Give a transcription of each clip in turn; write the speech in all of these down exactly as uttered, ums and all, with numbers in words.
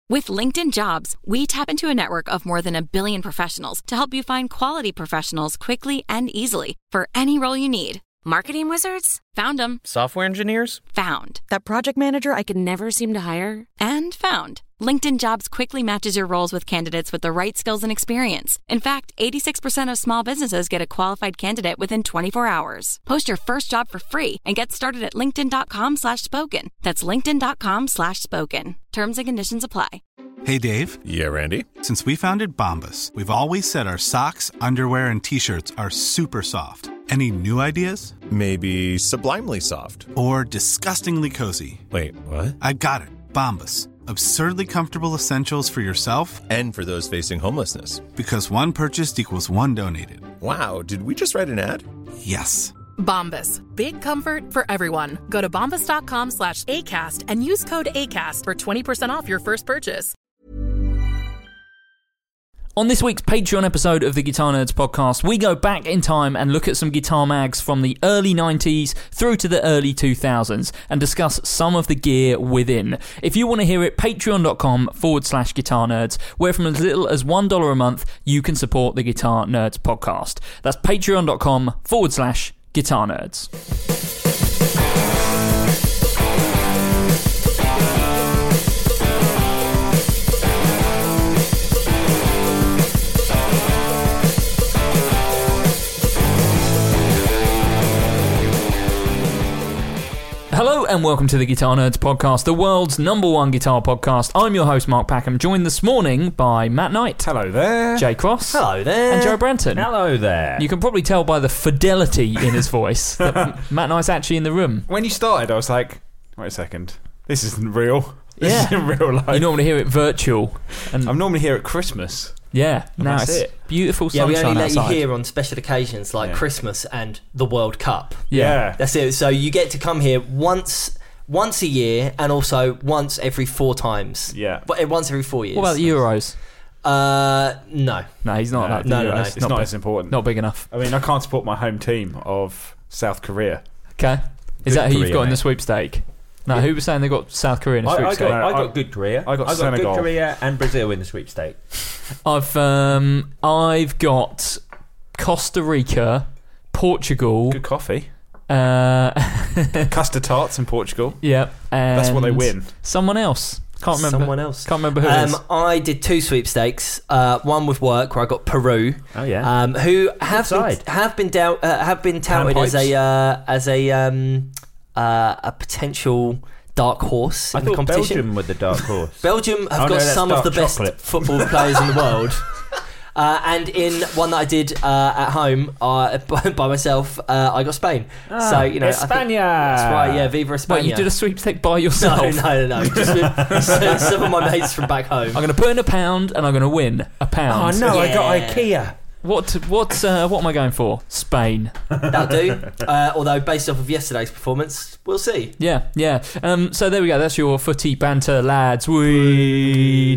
With LinkedIn Jobs, we tap into a network of more than a billion professionals to help you find quality professionals quickly and easily for any role you need. Marketing wizards? Found them. Software engineers? Found. That project manager I could never seem to hire? And found. LinkedIn Jobs quickly matches your roles with candidates with the right skills and experience. In fact, eighty-six percent of small businesses get a qualified candidate within twenty-four hours. Post your first job for free and get started at linkedin.com slash spoken. That's linkedin.com slash spoken. Terms and conditions apply. Hey, Dave. Yeah, Randy? Since we founded Bombas, we've always said our socks, underwear, and T-shirts are super soft. Any new ideas? Maybe sublimely soft. Or disgustingly cozy. Wait, what? I got it. Bombas. Absurdly comfortable essentials for yourself and for those facing homelessness. Because one purchased equals one donated. Wow, did we just write an ad? Yes. Bombas. Big comfort for everyone. Go to bombas.com slash ACAST and use code ACAST for twenty percent off your first purchase. On this week's Patreon episode of the Guitar Nerds podcast, we go back in time and look at some guitar mags from the early nineties through to the early two thousands and discuss some of the gear within. If you want to hear it, patreon.com forward slash guitar nerds, where from as little as one dollar a month, you can support the Guitar Nerds podcast. That's patreon.com forward slash guitar nerds. Hello and welcome to the Guitar Nerds podcast, the world's number one guitar podcast. I'm your host, Mark Packham, joined this morning by Matt Knight. Hello there. Jay Cross. Hello there. And Joe Branton. Hello there. You can probably tell by the fidelity in his voice that Matt Knight's actually in the room. When you started, I was like, wait a second, this isn't real. This Yeah. isn't real life. You normally hear it virtual. And I'm normally here at Christmas. yeah, now That's it's it. beautiful Yeah, sunshine we only let outside. you hear on special occasions like Yeah. Christmas and the World Cup. Yeah. That's it. So you get to come here once once a year and also once every four times. Yeah. But once every four years. What about the Euros? Uh, no. No, he's not. No, that no, no, no. Euros. It's not, not big, as important. not big enough. I mean, I can't support my home team of South Korea. Okay. Is Good that who you've Korea, got in the mate. sweepstake? No, who was saying they got South Korea in the I, I, sweepstake? got, I I- got good Korea. I got I got Senegal. good Korea and Brazil in the sweepstake. I've um, I've got Costa Rica, Portugal. Good coffee. Uh, Custard tarts in Portugal. yeah, and That's what they win. Someone else. Can't remember. Someone else. Can't remember who it is. Um, I did two sweepstakes. Uh, one with work where I got Peru. Oh yeah. Um, who have been, side. have been doubt, uh, have been touted as a uh, as a um, uh, a potential dark horse I in the thought competition. Belgium were the dark horse. Belgium have Oh, no, got that's some of dark the best chocolate. football players in the world. Uh, and in one that I did uh, at home uh, by, by myself, uh, I got Spain. Ah, so you know, I think- España. that's right. Yeah, Viva España. Wait, you did a sweepstake by yourself? no, no, no, no. Just with some of my mates from back home. I'm going to put in a pound and I'm going to win a Oh pound. no, I got Yeah. IKEA. What what uh, what am I going for? Spain. That'll do. Uh, although based off of yesterday's performance, we'll see. Yeah, yeah. Um, so there we go. That's your footy banter, lads. We.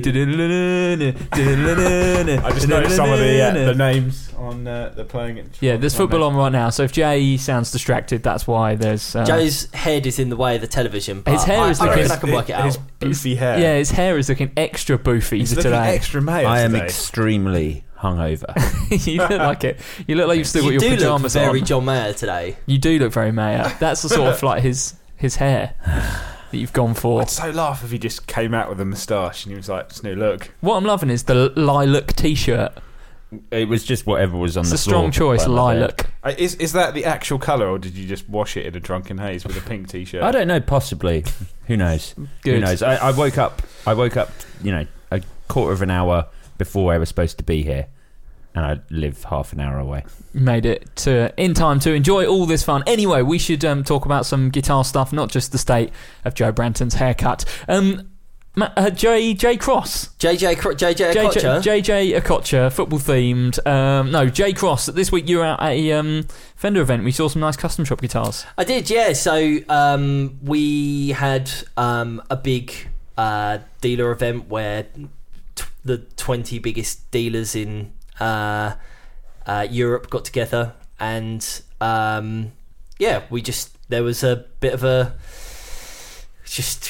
I just noticed some of the uh, the names on uh, the playing it. Yeah, there's football on right now. So if Jay sounds distracted, that's why. There's uh, Joe's head is in the way of the television. But His hair I, is I looking- reckon I can work it His out. boofy hair. Yeah, his hair is looking extra boofy He's looking today. extra male I am today. extremely hungover. You look like it. You look like you've still got You your do look pajamas very on. John Mayer today. You do look very Mayer. That's the sort of like his his hair that you've gone for. I'd so laugh if he just came out with a moustache and he was like, "This new look." What I'm loving is the lilac t-shirt. It was just whatever was on It's the a strong floor choice, by my bed. lilac. Uh, Is is that the actual colour, or did you just wash it in a drunken haze with a pink t-shirt? I don't know. Possibly. Who knows? Good. Who knows? I, I woke up. I woke up. You know, a quarter of an hour before I was supposed to be here, and I live half an hour away. Made it to in time to enjoy all this fun. Anyway, we should um, talk about some guitar stuff, not just the state of Joe Branton's haircut. Um, Ma- uh, J J Cross. J J Cro- J J J J, Okocha. J J Okocha, football themed. Um, no, J Cross. This week you were out at a um, Fender event. We saw some nice custom shop guitars. I did, yeah. So um, we had um, a big uh, dealer event where t- the twenty biggest dealers in uh, uh, Europe got together, and um, yeah, we just there was a bit of a just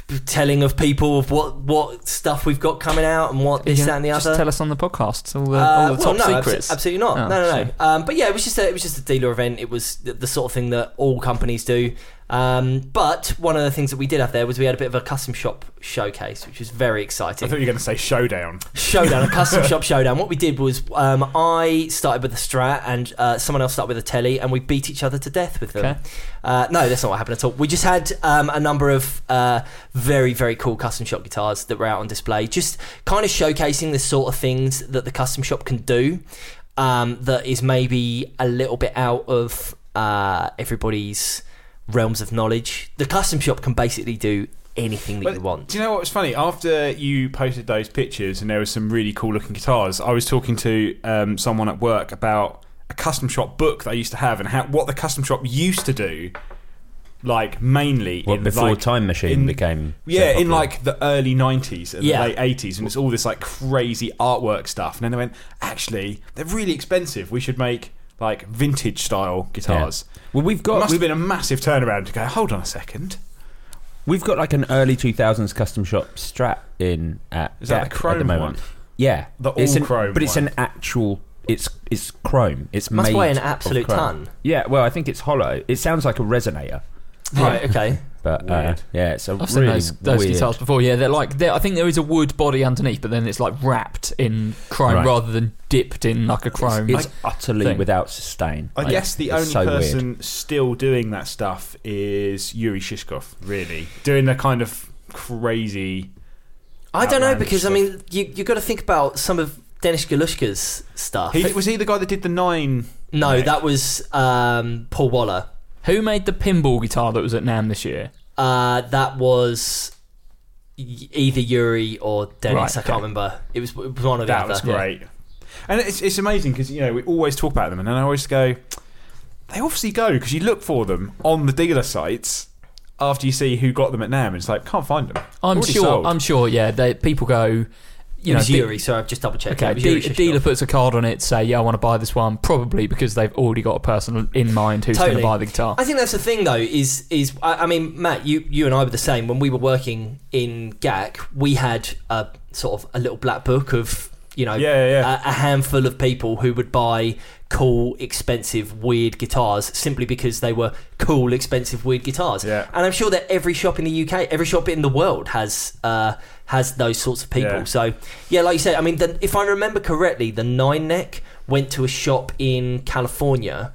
telling of people of what, what stuff we've got coming out and what this, You that, and the just other. tell us on the podcast all the, Uh, all the well, top no, secrets. abso- absolutely not. Oh, no, no, no. shame. Um, but yeah, it was just a, it was just a dealer event. It was the, the sort of thing that all companies do. Um, but one of the things that we did have there was we had a bit of a custom shop showcase, which was very I exciting. thought you were going to say showdown. Showdown, a custom shop showdown. What we did was um, I started with a Strat and uh, someone else started with a Telly, and we beat each other to death with them. Okay. Uh, no, that's not what happened at all. We just had um, a number of uh, very, very cool custom shop guitars that were out on display, just kind of showcasing the sort of things that the custom shop can do um, that is maybe a little bit out of uh, everybody's realms of knowledge. The custom shop can basically do anything that But you want. Do you know what was funny? After you posted those pictures and there was some really cool looking guitars, I was talking to um, someone at work about a custom shop book that I used to have and how what the custom shop used to do, like mainly What, in before like, Time Machine in- became so yeah, in popular? like the early nineties and Yeah. the late eighties, and it's all this like crazy artwork stuff. And then they went, actually, they're really expensive. We should make like vintage style guitars. Well, we've It got must we've, have been a massive turnaround to go, hold on a second. we've got like an early two thousands custom shop Strat in at Is that G A C the chrome at the moment. one? Yeah, The It's all an- chrome but it's one. an actual. It's it's chrome. It's Must made weigh an of absolute chrome. ton. Yeah, well, I think it's hollow. It sounds like a resonator, Right, okay. but uh, Weird. yeah, it's a I've seen really those, those weird. guitars before. Yeah, they're like they're, I think there is a wood body underneath, but then it's like wrapped in chrome Right. rather than dipped in like a chrome. It's utterly thing. without sustain. I Like, guess the it's only so person weird. still doing that stuff is Yuri Shishkov, really. Doing the kind of crazy... I don't know, outlandish because I stuff. mean, you you got to think about some of Dennis Galushka's stuff. He, was he the guy that did the nine... no, neck? that was um, Paul Waller. Who made the pinball guitar that was at NAMM this year? Uh, that was y- either Yuri or Dennis. Right, I okay. can't remember. It was, it was one or the That other. was great. And it's, it's amazing because, you know, we always talk about them and then I always go, they obviously go because you look for them on the dealer sites after you see who got them at NAMM and it's like, can't find them. I'm Already sure. sold. I'm sure. Yeah, they, people go. You It know, was di- Yuri, so I've just double checked. Okay, it was de- Yuri a Shishkov. dealer puts a card on it, say, "Yeah, I want to buy this one." Probably because they've already got a person in mind who's Totally. going to buy the guitar. I think that's the thing, though. Is is I, I mean, Matt, you you and I were the same when we were working in G A C. We had a sort of a little black book of you know Yeah, yeah, yeah. A, a handful of people who would buy cool, expensive, weird guitars simply because they were cool, expensive, weird guitars. Yeah. And I'm sure that every shop in the U K, every shop in the world has uh, has those sorts of people. Yeah. So yeah, like you said, I mean, the, if I remember correctly, the Nine Neck went to a shop in California.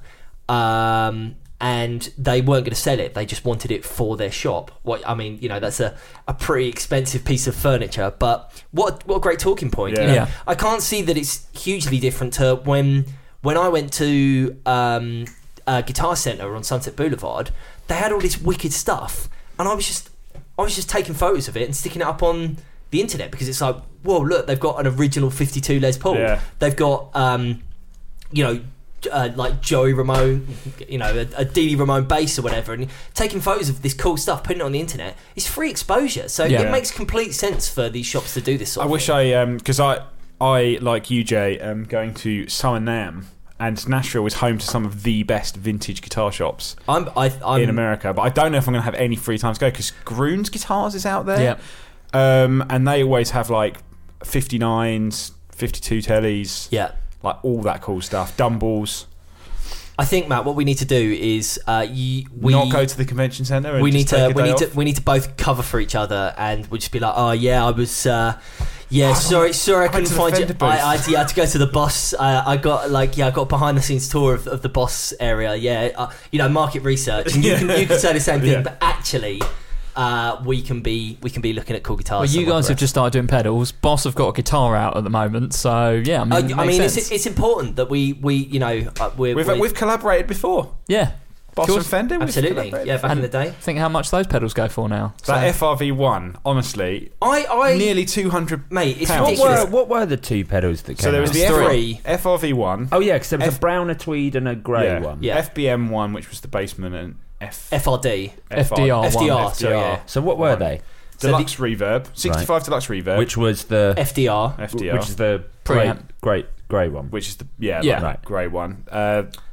Um, and they weren't going to sell it. They just wanted it for their shop. What I mean, you know, that's a, a pretty expensive piece of furniture. But what what a great talking point. you Yeah. know? Yeah. I can't see that it's hugely different to when when I went to um, a Guitar Center on Sunset Boulevard. They had all this wicked stuff, and I was just I was just taking photos of it and sticking it up on the internet because it's like, whoa, look, they've got an original fifty-two Les Paul. Yeah. They've got um, you know. Uh, like Joey Ramone, you know, a, a Dee Dee Ramone bass or whatever, and taking photos of this cool stuff, putting it on the internet. It's free exposure, so Yeah. it makes complete sense for these shops to do this sort I of wish thing. I, because I, I, like you, Jay, am going to Summer NAMM, and Nashville is home to some of the best vintage guitar shops I'm, I, I'm in America, but I don't know if I'm going to have any free time to go, because Groon's Guitars is out there. Yeah. Um, and they always have, like, fifty-nines, fifty-two tellies, Yeah. like, all that cool stuff. Dumbles. I think, Matt, what we need to do is uh, you, we Not go to the convention centre and we need just take to a we day need off. to we need to both cover for each other, and we'll just be like, oh yeah, I was uh, yeah, sorry, sorry, I I went couldn't to the find you. Fender booth. I, I yeah, had to go to the Boss. Uh, I got like yeah, I got a behind the scenes tour of, of the Boss area. Yeah, uh, you know, market research, and you can you can say the same thing, Yeah. but actually. Uh, we can be we can be looking at cool guitars. Well, you somewhere guys for have us. just started doing pedals. Boss have got a guitar out at the moment, so yeah. I mean, Uh, it I makes mean, sense. it's, it's important that we, we you know uh, we're, We've, we're we've collaborated before. yeah. Boss Cool. and Fender. we've absolutely collaborated. yeah back in And- the day. Think how much those pedals go for now. That So- F R V one, honestly, I I nearly two hundred mate, it's pounds. What ridiculous. were, what were the two pedals that came So there was out? the Three. F R V one. Oh yeah, because there was F- a brown, a tweed, and a grey yeah. one. Yeah. F B M one, which was the basement, and F F R D. F D R F D R, one. sorry, yeah. So what were One. they? Deluxe reverb, sixty-five deluxe reverb, Which was the F D R. F D R, which is the grey, Preamp. grey, grey one. which is the yeah, Yeah. like Right. grey one. Uh,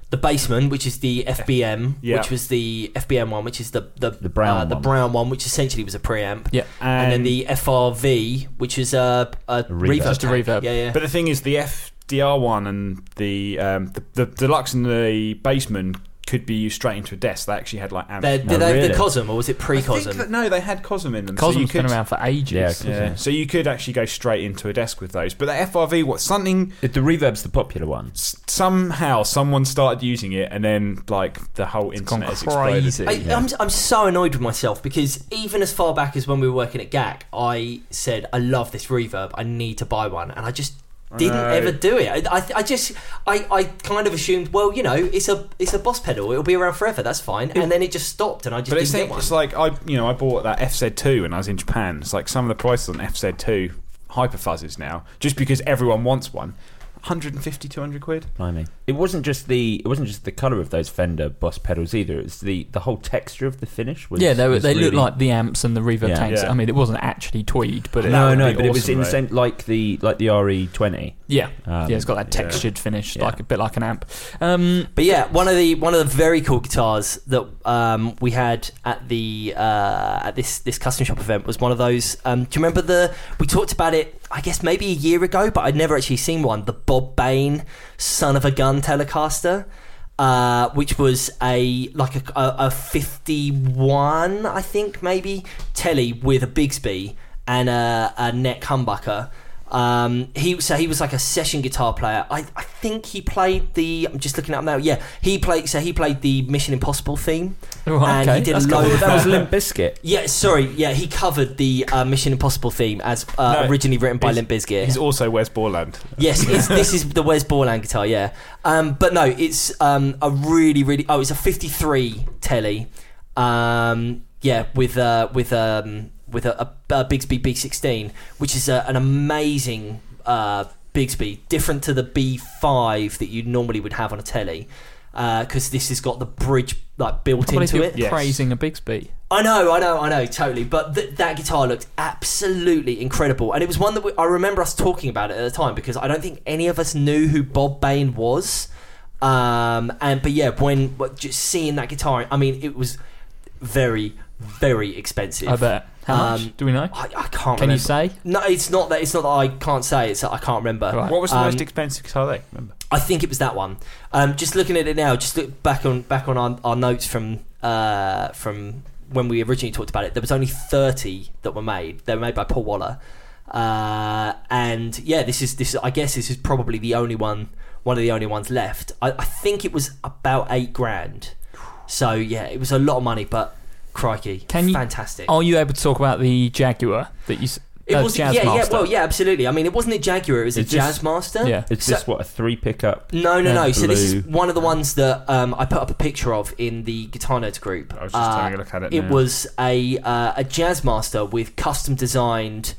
the Baseman, which is the F B M, Yeah. which was the F B M one, which is the the, The brown uh, the one. brown one, which essentially was a preamp. Yeah. And, And, then the F R V, which is a, a, reverb. reverb, Just a tank. reverb. Yeah, yeah. but the thing is, the F D R one and the um, the, the deluxe and the Baseman could be used straight into a desk. They actually had like amps. They're- No, did they have really? the Cosm, or was it I pre-Cosm? think that, no, they had Cosm in them. so you Cosm's been could, around for ages. Yeah, Cosm. Yeah, so you could actually go straight into a desk with those. But the F R V, what something The reverb's the popular one. s- somehow someone started using it, and then like the whole gone internet has crazy. exploded. I, I'm, I'm so annoyed with myself because even as far back as when we were working at G A C, I said, I love this reverb, I need to buy one. And I just didn't know. ever do it. I, I, I just, I, I kind of assumed, well, you know, it's a it's a Boss pedal, it'll be around forever, that's fine. And then it just stopped and I just But it's, didn't get one. it's like I, you know, I bought that F Z two when I was in Japan. It's like some of the prices on F Z two hyper fuzzes now, just because everyone wants one. one hundred fifty, two hundred quid. Blimey. It wasn't just the it wasn't just the colour of those Fender Boss pedals either. It was the, the whole texture of the finish. Was, Yeah, they, were, was they look really- like the amps and the reverb Yeah. tanks. Yeah. I mean, it wasn't actually tweed, but it, No, would no, be but it was awesome, in the though. same like the like the R E twenty. yeah, Um, yeah, it's got that yeah. textured finish, Yeah. like a bit like an amp. Um, But yeah, one of the one of the very cool guitars that um, we had at the uh, at this this custom shop event was one of those. Um, do you remember the? We talked about it, I guess maybe a year ago, but I'd never actually seen one. The Bob Bain Son of a Gun Telecaster, uh, which was a like a, a, a fifty-one, I think maybe telly with a Bigsby and a, a neck humbucker. Um, he so he was like a session guitar player. I, I think he played the. I'm just looking at him now. Yeah, he played. So he played the Mission Impossible theme, Oh, and okay, he did that's a cool. load of That was Limp Bizkit. Yeah, sorry. Yeah, he covered the uh, Mission Impossible theme as uh, No, originally written by he's- Limp Bizkit. He's also Wes Borland. Yes, it's, this is the Wes Borland guitar, yeah. Um, but no, it's um, a really, really... Oh, it's a fifty-three telly. Um, yeah, with uh, with um, with a, a, a Bigsby B sixteen, which is a, an amazing uh, Bigsby, different to the B five that you normally would have on a telly, because this has got the bridge like built I believe into you're it. Yes. praising a Bigsby. I know, I know, I know, totally. But th- that guitar looked absolutely incredible, and it was one that we, I remember us talking about it at the time because I don't think any of us knew who Bob Bain was. Um, and but yeah, when but just seeing that guitar, I mean, it was very, very expensive. I bet. How much? Um, Do we know? I, I can't. Can remember. you say? No, it's not that. It's not that I can't say. It's that I can't remember. Right. What was the Um, most expensive guitar they remember? I think it was that one. Um, just looking at it now, just look back on back on our, our notes from uh, from when we originally talked about it. There was only thirty that were made. They were made by Paul Waller, uh, and yeah, this is this. I guess this is probably the only one, one of the only ones left. I, I think it was about eight grand. So yeah, it was a lot of money, but crikey, Can you- fantastic. Are you able to talk about the Jaguar that you? s- It uh, was Jazz yeah, yeah, Master? well, yeah, absolutely. I mean, it wasn't a Jaguar; it was a It's just- Jazz Master. Yeah. It's So- just what a three pickup. No, no, Yeah. no. So this is Blue. one of the ones that um, I put up a picture of in the Guitar Nerds group. I was just having a look at it It now. was a uh, a Jazzmaster with custom designed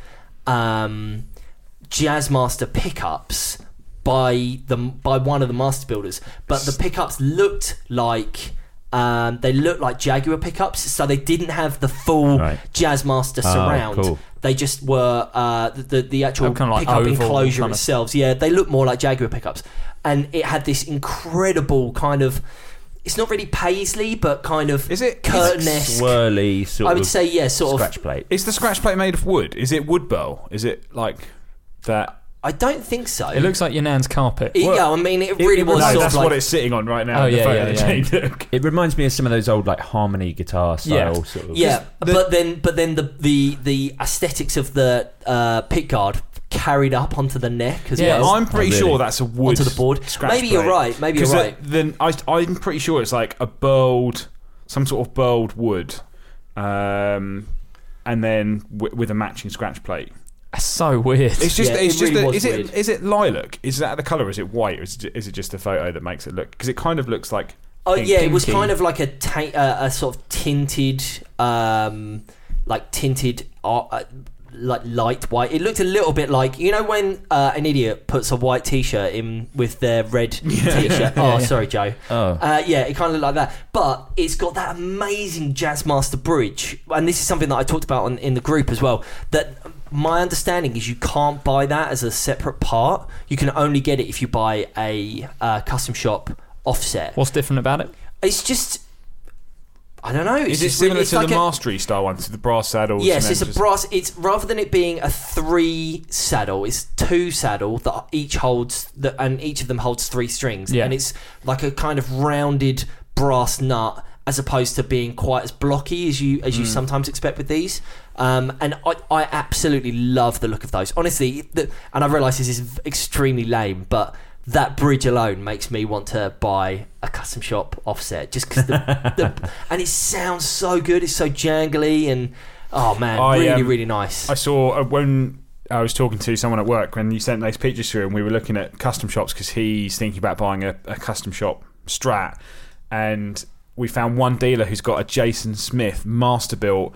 um, Jazzmaster pickups by the by one of the master builders, but the pickups looked like. Um, they looked like Jaguar pickups, so they didn't have the full Right. Jazzmaster Oh, surround. cool. They just were uh, the, the the actual Oh, kinda like pickup oval enclosure kind of- itself. Yeah, they look more like Jaguar pickups, and it had this incredible kind of. It's not really paisley, but kind of Is it- curtain-esque. Swirly sort I would of say, yeah, sort of. scratch plate. Is the scratch plate made of wood? Is it wood bowl? Is it like that? I don't think so. It looks like your nan's carpet. It- Well, yeah, I mean, it really It- was no, sort that's of like. what it's sitting on right now. Oh, in the yeah, photo yeah, that yeah. Jane took. It reminds me of some of those old like harmony guitar style Yeah. sort of. Yeah, the- but then, but then the the the aesthetics of the uh, pickguard carried up onto the neck as Yeah, well. I'm pretty Oh, really? sure that's a wood Onto the board. scratch Maybe you're plate. right, maybe you're 'Cause right. it- Then I, I'm pretty sure it's like a burled, some sort of burled wood, um, and then w- with a matching scratch plate. That's so weird. It's just, Yeah, it's it just, really a, was is it, weird. is it lilac? Is that the color? Or is it white? Or is it, is it just a photo that makes it look? Because it kind of looks like. Oh pink. yeah, it was pinky. kind of like a ta- uh, a sort of tinted, um, like tinted, uh, uh, like light white. It looked a little bit like, you know, when uh, an idiot puts a white t-shirt in with their red t-shirt. Oh, sorry, Joe. Oh. Uh, yeah, it kind of looked like that, but it's got that amazing Jazzmaster bridge, and this is something that I talked about on, in the group as well. That my understanding is you can't buy that as a separate part. You can only get it if you buy a uh, custom shop offset. What's different about it? It's just, I don't know. It's Is it just really- similar it's to like the a- Mastery style one, to the brass saddles? Yes, and it's a then just- brass. It's rather than it being a three saddle, it's two saddle that each holds the, and each of them holds three strings, Yeah. and it's like a kind of rounded brass nut, as opposed to being quite as blocky as you as you Mm. sometimes expect with these. Um, and I, I absolutely love the look of those. Honestly, the, and I realise this is extremely lame, but that bridge alone makes me want to buy a custom shop offset, just because the, the and it sounds so good. It's so jangly and oh man, I, really um, really nice. I saw uh, when I was talking to someone at work when you sent those pictures through, and we were looking at custom shops because he's thinking about buying a, a custom shop Strat, and we found one dealer who's got a Jason Smith master built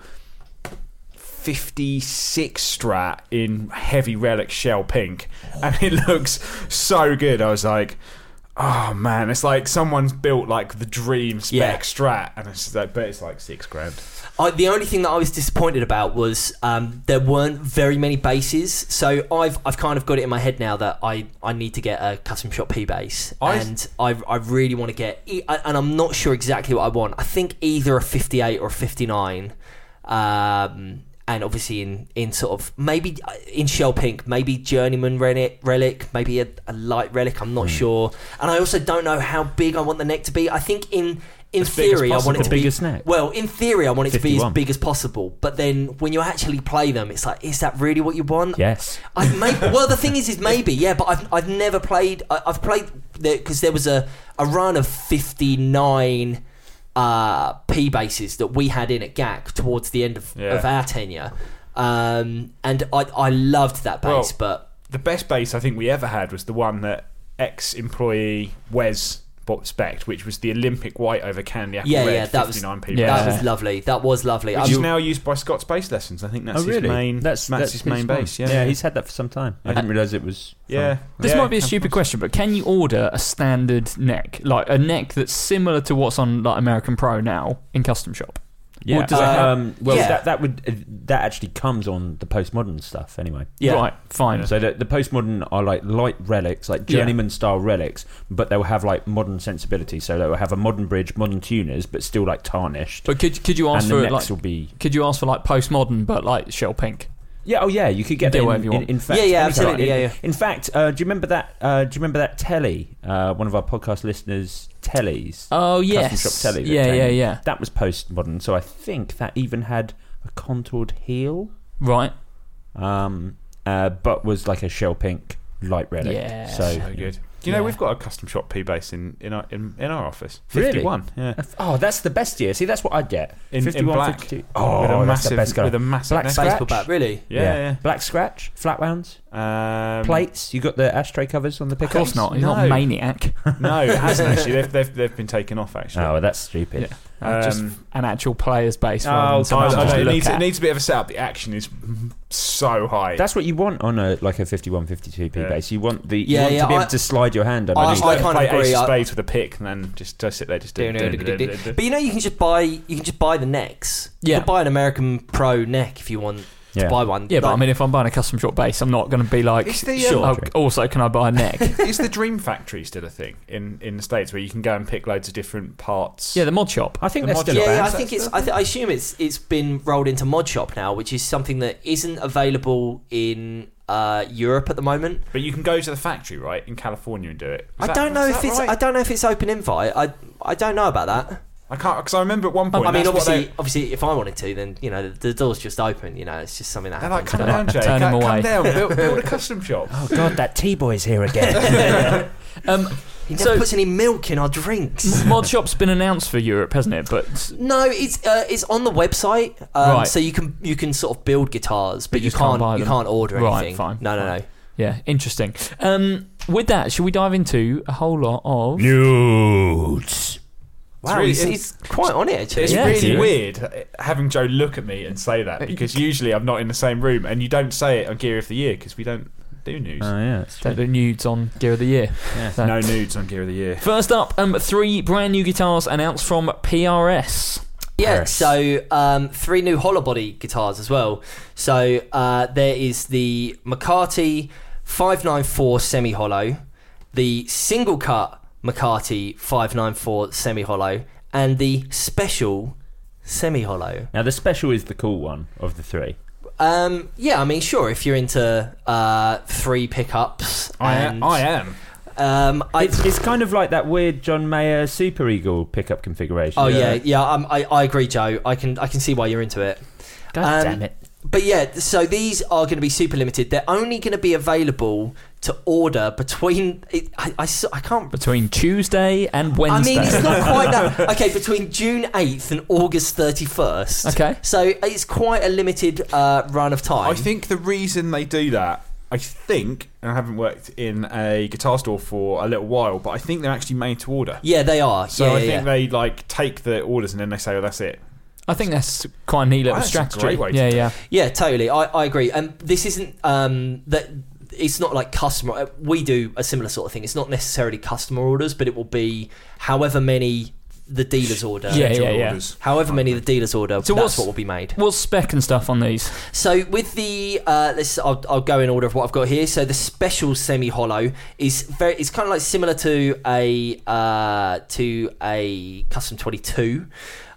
fifty-six Strat in heavy relic shell pink, and it looks so good. I was like, oh man, it's like someone's built like the dream spec Yeah. Strat, and it's like, but it's like six grand. I, the only thing that I was disappointed about was um, there weren't very many bases. So I've I've kind of got it in my head now that I, I need to get a custom shop P base, I- and I I really want to get, e- and I'm not sure exactly what I want. I think either a fifty-eight or a fifty-nine, um, and obviously in, in sort of maybe in shell pink, maybe journeyman relic, relic maybe a, a light relic. I'm not sure, and I also don't know how big I want the neck to be. I think in in As big as theory, I want possible. it to The be biggest neck? well. In theory, I want it to be as fifty-one. big as possible. But then when you actually play them, it's like, is that really what you want? Yes. I may, well, the thing is, is maybe yeah. But I've I've never played. I, I've played because there was a, a run of fifty-nine uh, P bases that we had in at G A C towards the end of, Yeah. of our tenure, um, and I I loved that base. Well, but the best base I think we ever had was the one that ex-employee Wes bought spec, which was the Olympic white over candy apple yeah, red yeah, that was fifty-nine P Yeah. that was lovely. That was lovely. which I'm- is now used by Scott's Base Lessons. I think that's Oh, his really? main. That's, that's, that's his main one. base. Yeah, yeah, he's had that for some time. I didn't realise it was. from- yeah. This Yeah. might be a stupid question, but can you order a standard neck, like a neck that's similar to what's on like American Pro now in custom shop? Yeah. Or does it have- um, well, Yeah. that that would uh, that actually comes on the postmodern stuff anyway. Yeah. Right, fine. So the, the postmodern are like light relics, like Yeah. journeyman style relics, but they'll have like modern sensibility. So they'll have a modern bridge, modern tuners, but still like tarnished. But could could you ask and for the it necks like will be could you ask for like postmodern but like shell pink? yeah, oh yeah, you could get Do that in, whatever you in, want. in fact, Yeah, yeah, any absolutely, colour. yeah, In, yeah. in fact, uh, do you remember that? Uh, do you remember that telly? Uh, one of our podcast listeners, Tellies. Oh yes, Custom shop telly. that yeah, came yeah, in. yeah. That was postmodern, so I think that even had a contoured heel, Right. um, uh, but was like a shell pink light relic. Yeah. so So good. Do you know Yeah. we've got a custom shop P base in in our in, in our office? Really? fifty-one. Yeah. Oh, that's the best year. See, that's what I'd get. In, in fifty-one, black. fifty-two. Oh, with a that's massive the best colour. with a massive Black neck. scratch. baseball bat, really? Yeah, yeah. Black scratch, flat wounds, Um, plates. You got the ashtray covers on the Of pickups? course not. He's not No. a maniac. No, it hasn't actually. They've, they've they've been taken off actually. Oh, well, that's stupid. Yeah. Uh, just Um, an actual player's base. Oh, rather than I, someone I to know, just it, look needs, at. it needs a bit of a setup. The action is so high. That's what you want on a like a fifty-one, fifty-two P Yeah. base. You want the you Yeah, want yeah, to be able I- to slide your hand I- underneath. I it. kind of play agree. Ace of I- Spades with a pick and then just, just sit there, just do. But you know, you can just buy you can just buy the necks. You Yeah. can buy an American Pro neck if you want Yeah. to buy one. Yeah, but I Like- mean, if I'm buying a custom shop base, I'm not going to be like, It's the, um, sure. Oh, True. also, can I buy a neck? Is the Dream Factory still a thing in, in the States where you can go and pick loads of different parts? Yeah, the mod shop. I think The they're mod- still yeah, around. yeah, I Is think that it's. still I, th- I assume it's it's been rolled into Mod Shop now, which is something that isn't available in uh, Europe at the moment. But you can go to the factory, right, in California and do it. Is I that- don't know is if that it's. right? I don't know if it's open invite. I I don't know about that. I can't because I remember at one point. I mean, that's what obviously, they, obviously, if I wanted to, then you know the, the door's just open. You know, it's just something that they're like, happens. come but- down, Jay. Turn come, him come away. down. Build, build a custom shop. Oh god, that T-boy's here again. Um, He never So- puts any milk in our drinks. mod shop's been announced for Europe, hasn't it? But No, it's uh, it's on the website, um, Right. so you can you can sort of build guitars, but You you, just can't can't, buy you them. can't order Right, anything. fine, No, no, fine. no. yeah, interesting. Um, with that, should we dive into a whole lot of Nudes. Wow, really- he's, it's- he's quite on it actually. It's Yeah, really dude. weird having Joe look at me and say that because usually I'm not in the same room and you don't say it on Gear of the Year because we don't do news. Oh yeah, that's Don't true. do nudes on Gear of the Year? Yeah. So- No nudes on Gear of the Year. First up, um, three brand new guitars announced from P R S. Yeah, Paris. so um, three new hollow body guitars as well. So uh, there is the McCarty five ninety-four semi hollow, the single cut McCarty five ninety-four semi-hollow and the special semi-hollow. Now the special is the cool one of the three. Um, yeah, I mean, sure, if you're into uh, three pickups. I and, am. I am. Um, I, It's, it's kind of like that weird John Mayer Super Eagle pickup configuration. oh yeah, yeah. Um, I I agree, Joe. I can I can see why you're into it. God Um, damn it. But yeah, so these are going to be super limited. They're only going to be available to order between. It, I, I, s- I can't. Between Tuesday and Wednesday. I mean, it's not quite that. Okay, between June eighth and August thirty-first. Okay. So it's quite a limited uh, run of time. I think the reason they do that, I think, and I haven't worked in a guitar store for a little while, but I think they're actually made to order. Yeah, they are. So yeah, I yeah, think yeah. they like take the orders and then they say, "Oh, that's it." I think that's quite a neat little That's a strategy. great way to yeah, do it. yeah. Yeah, totally. I, I agree. And this isn't um, that. It's not like customer. We do a similar sort of thing. It's not necessarily customer orders, but it will be however many the dealers order. Yeah, yeah, Scheduled yeah. orders. However many the dealers order, So that's what's- what will be made. What's spec and stuff on these? So with the uh, this, I'll, I'll go in order of what I've got here. So the special semi-hollow is very. It's kind of like similar to a uh, to a custom twenty-two.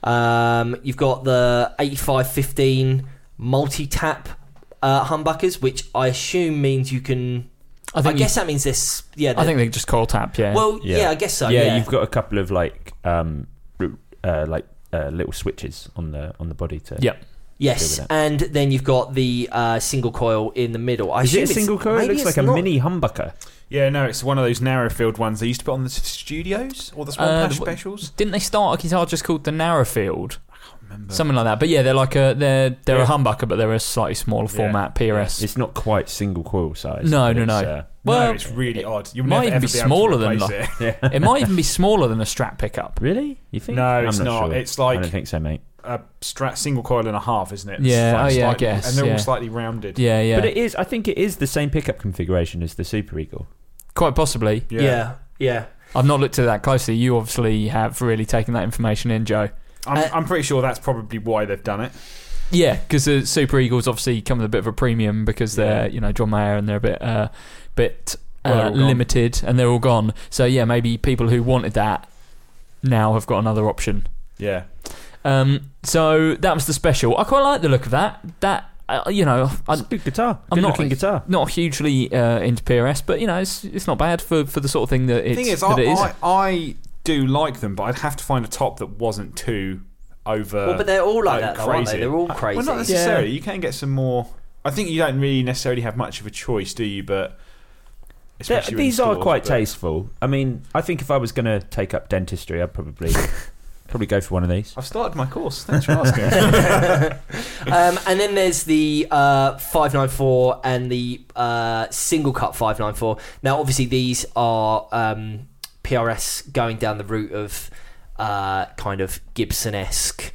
Um, you've got the eighty-five fifteen multi-tap uh, humbuckers, which I assume means you can. I I, think. guess you, that means this. Yeah. I think they just coil tap. Yeah. Well, yeah. I guess so. yeah, Yeah. you've got a couple of like um, uh, like uh, little switches on the on the body to. Yep. Yes, Deal with and then you've got the uh, single coil in the middle. I Is it a assume it's- single coil? It maybe looks it's like a not. mini humbucker. Yeah, no, it's one of those narrow field ones they used to put on the s- studios or the small Uh, patch the- specials. Didn't they start a guitar just called the Narrowfield? Remember? Something like that. But yeah, they're like a they're they're Yeah. a humbucker, but they're a slightly smaller format P R S. It's not quite single coil size. No, but no, it's, no. Uh, Well, no, it's really odd. You'll might never even ever be be smaller able to than replace it. yeah. It might even be smaller than a Strat pickup. Really? You think? No, I'm it's not. Sure. It's like- I don't think so, mate. A strat single coil and a half, isn't it? Yeah, Slight- oh, yeah, I slightly- guess, And they're yeah. all slightly rounded. Yeah, yeah. But it is. I think it is the same pickup configuration as the Super Eagle. Quite possibly. Yeah. Yeah, yeah. I've not looked at that closely. You obviously have really taken that information in, Joe. I'm, Uh, I'm pretty sure that's probably why they've done it. Yeah, because the Super Eagles obviously come with a bit of a premium because they're, you know, John Mayer and they're a bit, uh, bit uh, Well, they're all gone. limited and they're all gone. So yeah, maybe people who wanted that now have got another option. Yeah. Um, so that was the special. I quite like the look of that. That uh, you know, It's I, a good guitar. I'm Good not looking guitar. not hugely uh, into P R S, but you know, it's it's not bad for, for the sort of thing that The it's thing is, that I, it is. I, I do like them, but I'd have to find a top that wasn't too over. Well, but they're all like uh, that, though, aren't they? crazy. They're all crazy. Well, not necessarily. You can get some more. I think you don't really necessarily have much of a choice, do you? But They're- especially in these are stores, quite but- tasteful. I mean, I think if I was going to take up dentistry, I'd probably probably go for one of these. I've started my course. Thanks for asking. Um, and then there's the uh, five ninety-four and the uh, single cut five ninety-four. Now, obviously, these are um, P R S going down the route of uh, kind of Gibson-esque.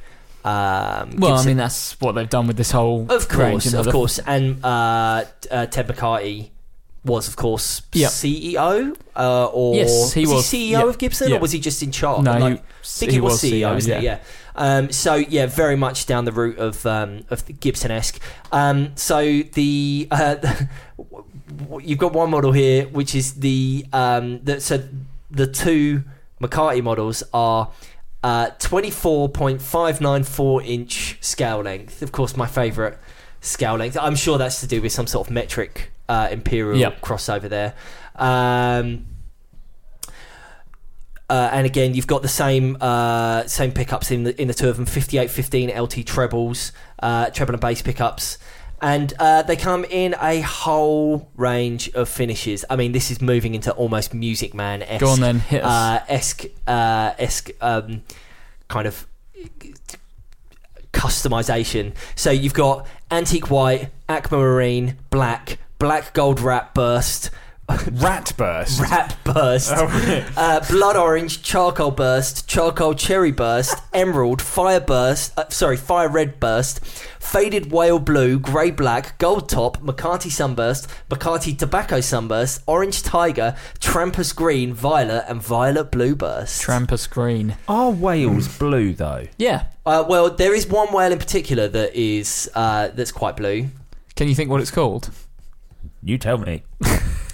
Um, well, I Gibson- mean, that's what they've done with this whole of range, course, you know, of the- course. And uh, uh, Ted McCarty was, of course, Yep. C E O, uh, or Yes, he was. C E O Yeah. of Gibson, Yeah. or was he just in charge? No, like, he- I think he he was, was C E O, C E O, isn't he? yeah. Yeah. Um, so yeah, very much down the route of um, of the Gibson-esque. Um, so the uh, you've got one model here, which is the um, the so the two McCarty models are uh, twenty-four point five nine four inch scale length. Of course, my favourite scale length. I'm sure that's to do with some sort of metric uh, imperial Yep. crossover there. Um, Uh, and again, you've got the same uh, same pickups in the in the two of them, fifty-eight fifteen L T trebles, uh, treble and bass pickups, and uh, they come in a whole range of finishes. I mean, this is moving into almost Music Man esque. Go on then, hit us. Uh, esque, uh, esque um, kind of customization. So you've got antique white, aquamarine, black, black gold wrap burst. Rat burst. Rat burst, uh, blood orange, charcoal burst, charcoal cherry burst, emerald, fire burst, uh, sorry, fire red burst, faded whale blue, grey black, gold top, McCarty sunburst, McCarty tobacco sunburst, orange tiger, Trampus green, violet, and violet blue burst. Trampus green. Are Wales blue though? Yeah. uh, well, there is one whale in particular that is uh, that's quite blue. Can you think what it's called? You tell me.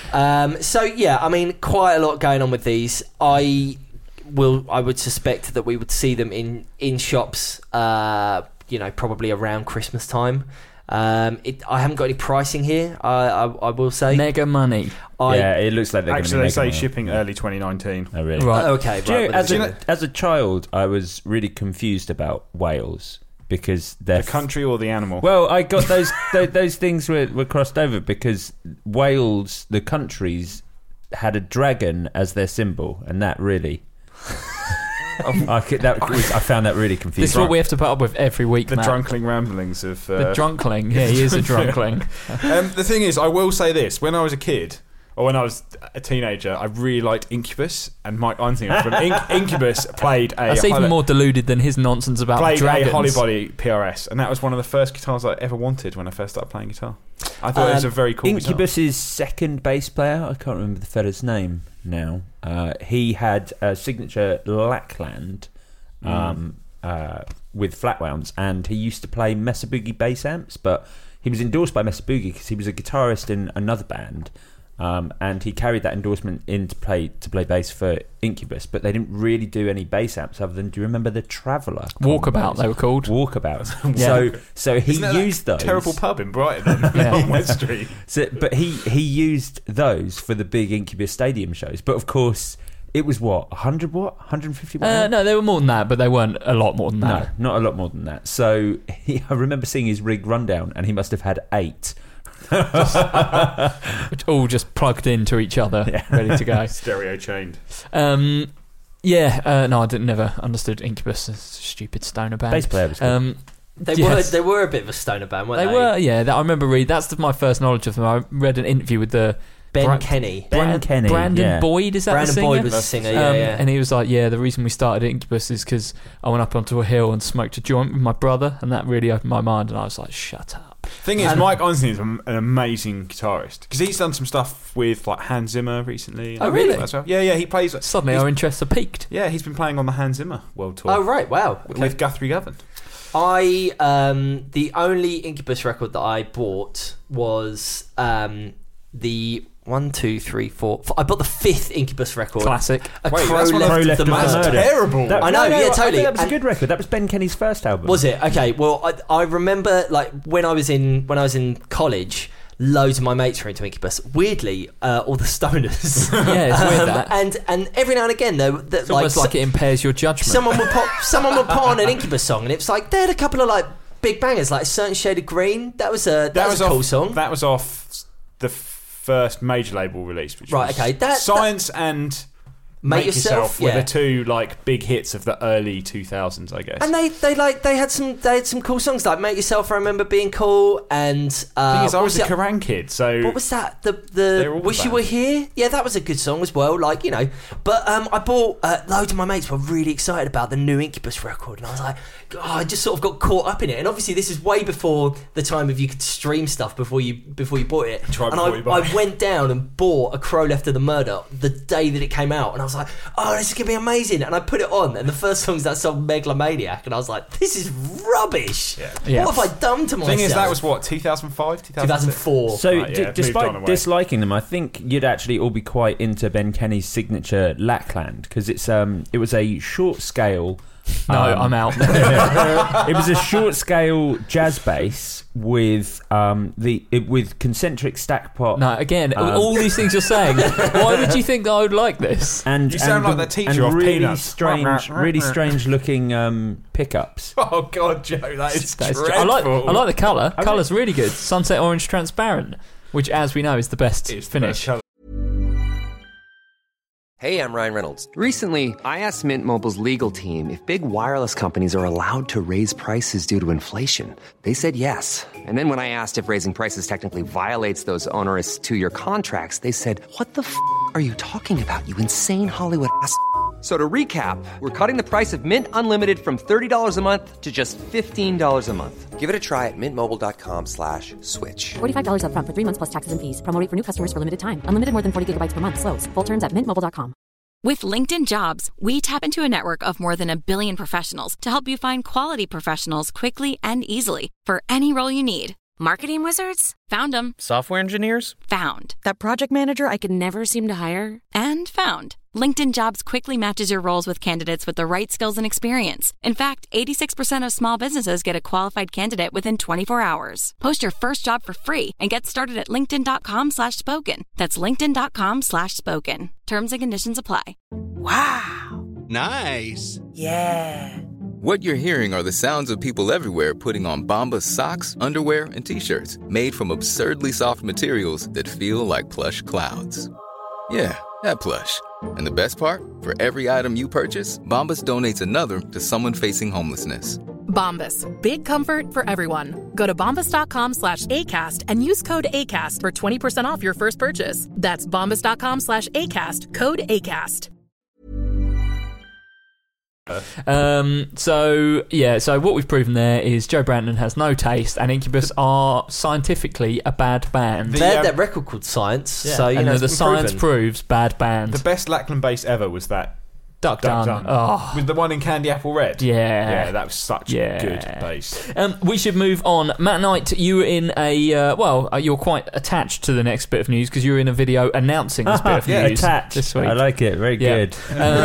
Um, so yeah, I mean, quite a lot going on with these. I will. I would suspect that we would see them in in shops. Uh, you know, probably around Christmas time. Um, it, I haven't got any pricing here. I, I, I will say mega money. I, yeah, it looks like they're Actually, going they to say be shipping early twenty nineteen. Oh, really? Right. Okay. Do you Right, know, as, well, a, as a child, I was really confused about Wales because they're The country or the animal? Well, I got those those, those things were, were crossed over because Wales, the countries, had a dragon as their symbol, and that really. I, could, that was, I found that really confusing. This is what we have to put up with every week, the Matt. drunkling ramblings of... Uh, The drunkling. Yeah, he is a drunkling. um, the thing is, I will say this. When I was a kid, or when I was a teenager, I really liked Incubus, and Mike Einsinger from In- Incubus played a... That's even Holly- more deluded than his nonsense about played dragons. a Holly Body P R S, and that was one of the first guitars I ever wanted when I first started playing guitar. I thought it was a very cool guitar. Incubus's second bass player, I can't remember the fella's name now. Uh, he had a signature Lackland um, mm. uh, with flat wounds, and he used to play Mesa Boogie bass amps, but he was endorsed by Mesa Boogie because he was a guitarist in another band. Um, and he carried that endorsement in to play to play bass for Incubus, but they didn't really do any bass amps other than, do you remember the Traveller? Walkabout, combos? they were called. Walkabout. Yeah. So, so he Isn't that used that those. terrible pub in Brighton Yeah. on West Street. So, but he he used those for the big Incubus Stadium shows. But of course, it was what one hundred watt, one hundred fifty watt. Uh, no, they were more than that, but they weren't a lot more than no, that. not a lot more than that. So he, I remember seeing his rig rundown, and he must have had eight. Which all just plugged into each other, Yeah. ready to go. Stereo chained. Um, yeah, uh, no, I didn't never understood Incubus. It's a stupid stoner band. Bass player was cool. Um, They yes. were they were a bit of a stoner band, weren't They they? were, yeah. That, I remember reading. That's the, my first knowledge of them. I read an interview with the Ben Bra- Kenny. Ben Brand- Kenny, Brandon yeah. Boyd. Is that Brandon the singer? Boyd was the singer, yeah, um, yeah. And he was like, yeah, the reason we started Incubus is because I went up onto a hill and smoked a joint with my brother, and that really opened my mind. And I was like, shut up. Thing is, And- Mike Einstein is an amazing guitarist because he's done some stuff with like Hans Zimmer recently. Oh, really? As well. Yeah, yeah. He plays. Suddenly he's- our interests are piqued. Yeah, he's been playing on the Hans Zimmer World Tour. Oh right, wow. Okay. With Guthrie Govan. I um the only Incubus record that I bought was um the one, two, three, four. f- I bought the fifth Incubus record. Classic. A Wait, Crow that's one of- Left, Crow of the Left of the Murder. Murder. Terrible. That- I know, no, no, yeah, I totally. think that was And- a good record. That was Ben Kenny's first album. Was it? Okay. Well, I, I remember like when I was in when I was in college, loads of my mates were into Incubus. Weirdly, uh, all the stoners. Yeah, it's weird that. And and every now and again, though, that It's like, almost like so- it impairs your judgment. someone would pop someone would put on an Incubus song, and it was like they had a couple of like big bangers, like a Certain Shade of Green. That was a that, That was, was a cool off, song. That was off the first major label release, which Right, was okay, that- Science and Make Make Yourself, were yeah. the two like big hits of the early two thousands, I guess. And they, they like they had some they had some cool songs like Make Yourself. I remember being cool. And uh, thing is, I what was a the- Kerrang kid, so What was that? The They the were all Wish You bad. Were Here. Yeah, that was a good song as well. Like you know, but um, I bought uh, loads of my mates were really excited about the new Incubus record, and I was like, oh, I just sort of got caught up in it. And obviously, this is way before the time of you could stream stuff before you before you bought it. Try and before I, you buy. I went down and bought A Crow Left of the Murder the day that it came out, and I was like, oh, this is gonna be amazing. And I put it on, and the first song's that song Megalomaniac, and I was like, this is rubbish. Yeah. What have I done to myself? thing is, that was what two thousand five, two two thousand four. So, Right, d- yeah, moved on despite away. disliking them, I think you'd actually all be quite into Ben Kenny's signature Lackland because it's um it was a short scale. no, um, I'm out. It was a short scale jazz bass with um the it, with concentric stack pot. No, again, Um, all these things you're saying. Why would you think that I would like this? And, You sound and like the- that teacher and off really Peanuts. strange, really strange looking um, pickups. Oh God, Joe, that is That is dreadful. tr- I like I like the colour. I Colour's really good. Sunset orange transparent, which, as we know, is the best It's the finish. best colour. Hey, I'm Ryan Reynolds. Recently, I asked Mint Mobile's legal team if big wireless companies are allowed to raise prices due to inflation. They said yes. And then when I asked if raising prices technically violates those onerous two-year contracts, they said, "What the f*** are you talking about, you insane Hollywood ass?" So to recap, we're cutting the price of Mint Unlimited from thirty dollars a month to just fifteen dollars a month. Give it a try at mintmobile.com slash switch. forty-five dollars up front for three months plus taxes and fees. Promo rate for new customers for limited time. Unlimited more than forty gigabytes per month. Slows full terms at mint mobile dot com. With LinkedIn Jobs, we tap into a network of more than a billion professionals to help you find quality professionals quickly and easily for any role you need. Marketing wizards? Found them. Software engineers? Found. That project manager I could never seem to hire? And found. LinkedIn Jobs quickly matches your roles with candidates with the right skills and experience. In fact, eighty-six percent of small businesses get a qualified candidate within twenty-four hours. Post your first job for free and get started at linkedin.com slash spoken. That's linkedin.com slash spoken. Terms and conditions apply. Wow. Nice. Yeah. What you're hearing are the sounds of people everywhere putting on Bombas socks, underwear, and T-shirts made from absurdly soft materials that feel like plush clouds. Yeah, that plush. And the best part? For every item you purchase, Bombas donates another to someone facing homelessness. Bombas. Big comfort for everyone. Go to bombas.com slash ACAST and use code ACAST for twenty percent off your first purchase. That's bombas.com slash ACAST. Code ACAST. Um, so yeah, so what we've proven there is Joe Branton has no taste, and Incubus are scientifically a bad band. They had that record called Science, Yeah. so you and know the it's been science proven. proves bad band. The best Lackland bass ever was that Duck, Duck Dun. Dun. Oh. With the one in Candy Apple Red. Yeah. Yeah, that was such Yeah. a good bass. Um, we should move on. Matt Knight, you were in a uh, well, uh, you're quite attached to the next bit of news because you were in a video announcing this bit of Yeah, news attached. this week. I like it. Very Yeah. good.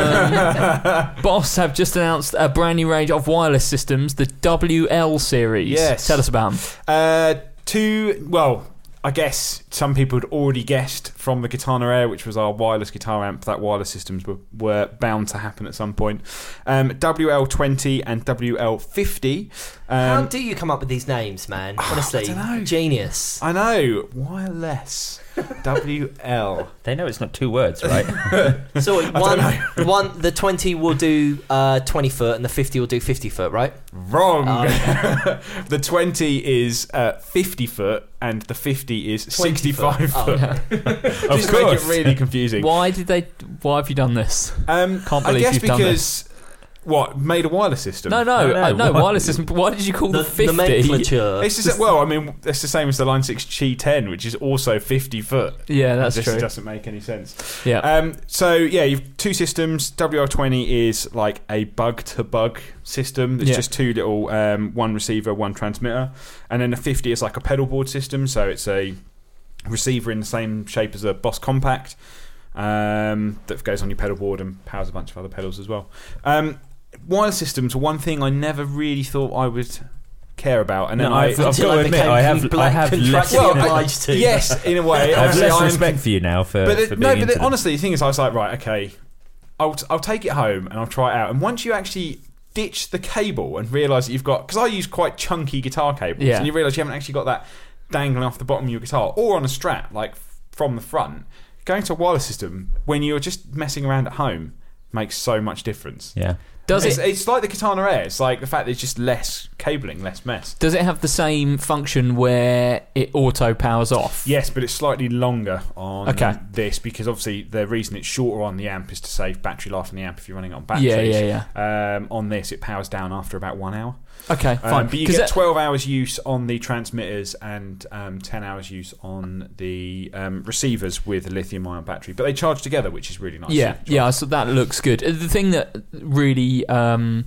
Um, Boss have just announced a brand new range of wireless systems, the W L series. Yes. Tell us about them. Uh, two, well, I guess some people had already guessed from the Guitarna Air, which was our wireless guitar amp, that wireless systems were, were bound to happen at some point. Um, W L twenty and W L fifty. Um, How do you come up with these names, man? Honestly, I don't know. genius. I know. Wireless. W L. They know it's not two words, right? So one, one, the twenty will do uh, twenty foot, and the fifty will do fifty foot, right? Wrong. Oh. The twenty is uh, fifty foot, and the fifty is twenty sixty-five foot. foot. Oh. Just to make it really confusing. Why did they? Why have you done this? Um, Can't I believe guess you've done because what made a wireless system? No, no, No, no, uh, no, why- wireless system. Why did you call the, The fifty? nomenclature. It's just, well, I mean, it's the same as the Line six G ten, which is also fifty foot. Yeah, that's it just true. doesn't make any sense. Yeah. Um, so yeah, you've two systems. W L twenty is like a bug-to-bug system. There's Yeah. just two little, um, one receiver, one transmitter, and then the fifty is like a pedal board system. So it's a receiver in the same shape as a Boss Compact um, that goes on your pedal board and powers a bunch of other pedals as well. Um, wireless systems were one thing I never really thought I would care about, and then No, I, I've- I've Until got to I admit, became I have, con- I have less, contractually Well, I- obliged to. yes, in a way. I have Obviously, less I'm- respect for you now for, But for it, being no, but into it, them. honestly, the thing is, I was like, right, okay, I'll I'll take it home and I'll try it out. And once you actually ditch the cable and realise that you've got, because I use quite chunky guitar cables, Yeah. and you realise you haven't actually got that dangling off the bottom of your guitar or on a strap, like from the front. Going to a wireless system when you're just messing around at home makes so much difference. Yeah. Does it's, it? It's like the Guitarna Air. It's like the fact that it's just less cabling, less mess. Does it have the same function where it auto powers off? Yes, but it's slightly longer on Okay. this because obviously the reason it's shorter on the amp is to save battery life on the amp if you're running it on batteries. Yeah, yeah, yeah. Um, on this, it powers down after about one hour. Okay, Um, fine. but you 'Cause get that- twelve hours use on the transmitters and um, ten hours use on the um, receivers with a lithium-ion battery. But they charge together, which is really nice. Yeah, yeah. So that looks good. Uh, The thing that really, um,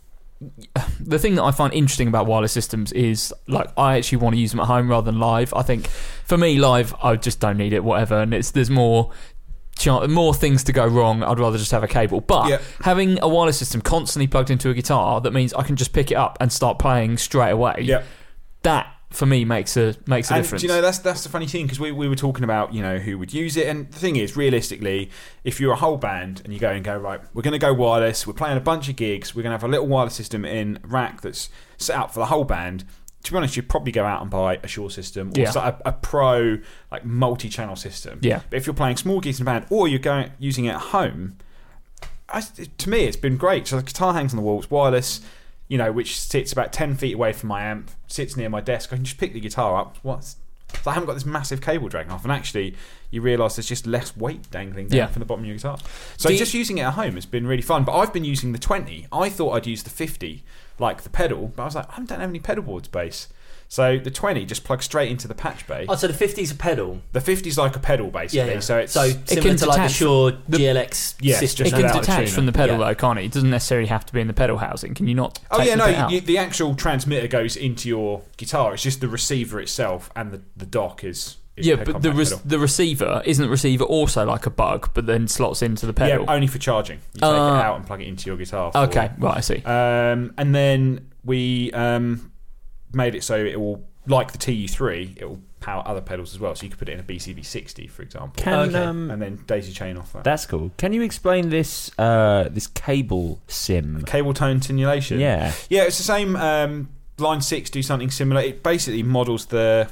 the thing that I find interesting about wireless systems is like I actually want to use them at home rather than live. I think for me, live, I just don't need it. Whatever, and it's there's more. More things to go wrong. I'd rather just have a cable. But Yeah. having a wireless system constantly plugged into a guitar, that means I can just pick it up and start playing straight away. Yeah. That for me makes a makes a And difference. do you know, that's that's the funny thing because we, we were talking about, you know, who would use it, and the thing is, realistically, if you're a whole band and you go and go, right, we're going to go wireless, we're playing a bunch of gigs, we're going to have a little wireless system in a rack that's set up for the whole band. To be honest, you'd probably go out and buy a Shure system or Yeah. a, a pro like multi-channel system. Yeah. But if you're playing small gigs in a band or you're going using it at home, I, to me, it's been great. So the guitar hangs on the wall, it's wireless, you know, which sits about ten feet away from my amp, sits near my desk. I can just pick the guitar up. What's so I haven't got this massive cable dragging off, and actually, you realise there's just less weight dangling down Yeah. from the bottom of your guitar. So Do you- just using it at home has been really fun. But I've been using the twenty. I thought I'd use the fifty, like the pedal, but I was like, I don't have any pedal board space. So the twenty just plugs straight into the patch bay. Oh, so the fifty's a pedal. The fifty's like a pedal basically. Yeah, yeah. So it's so it similar to like the Shure the, G L X yes, system. It can without detach the from the pedal Yeah. though, can't it? It doesn't necessarily have to be in the pedal housing. Can you not? Oh take yeah, the no. bit out? You, the actual transmitter goes into your guitar. It's just the receiver itself, and the, the dock is. is Yeah, a but the compact res- pedal. the receiver isn't the receiver also like a bug, but then slots into the pedal. Yeah, only for charging. You take Uh, it out and plug it into your guitar. For, Okay, right, I see. Um, and then we um, made it so it will, like the T U three, it will power other pedals as well. So you could put it in a B C V sixty, for example. Can, Okay. um, and then daisy chain off that. That's cool. Can you explain this uh, this cable sim? Cable tone attenuation. Yeah. Yeah, it's the same. Um, Line six do something similar. It basically models the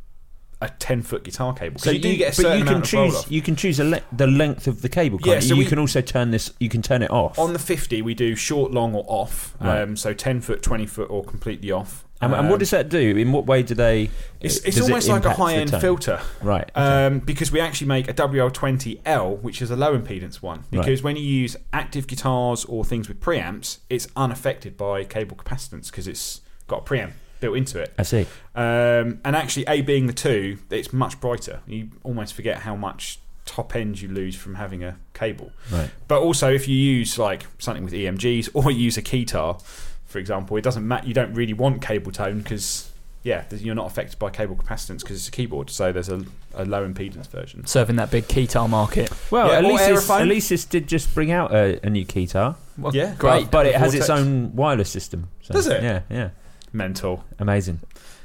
a ten foot guitar cable. So you, do get a certain but you can amount of roll choose. off. You can choose a le- the length of the cable. Can't Yeah, you? so you we- can also turn this. You can turn it off. On the fifty, we do short, long, or off. Right. Um, so ten foot, twenty foot, or completely off. and, and Um, what does that do? In what way do they? It's, it's does it almost like a impact the high end tone? filter. Right. Okay. Um, because we actually make a W L twenty L, which is a low impedance one. Because Right. when you use active guitars or things with preamps, it's unaffected by cable capacitance because it's got a preamp built into it. I see. Um, and actually, A being the two, it's much brighter. You almost forget how much top end you lose from having a cable. Right. But also, if you use like something with E M Gs or you use a keytar, for example, it doesn't matter. You don't really want cable tone because yeah, you're not affected by cable capacitance because it's a keyboard. So there's a, a low impedance version. Serving that big keytar market. Well, Yeah, or Alesis, Aerophone. Alesis did just bring out a, a new keytar. Well, Yeah, great. But, but it has its Vortex. own wireless system. So, Does it? Yeah, yeah. Mental. Amazing.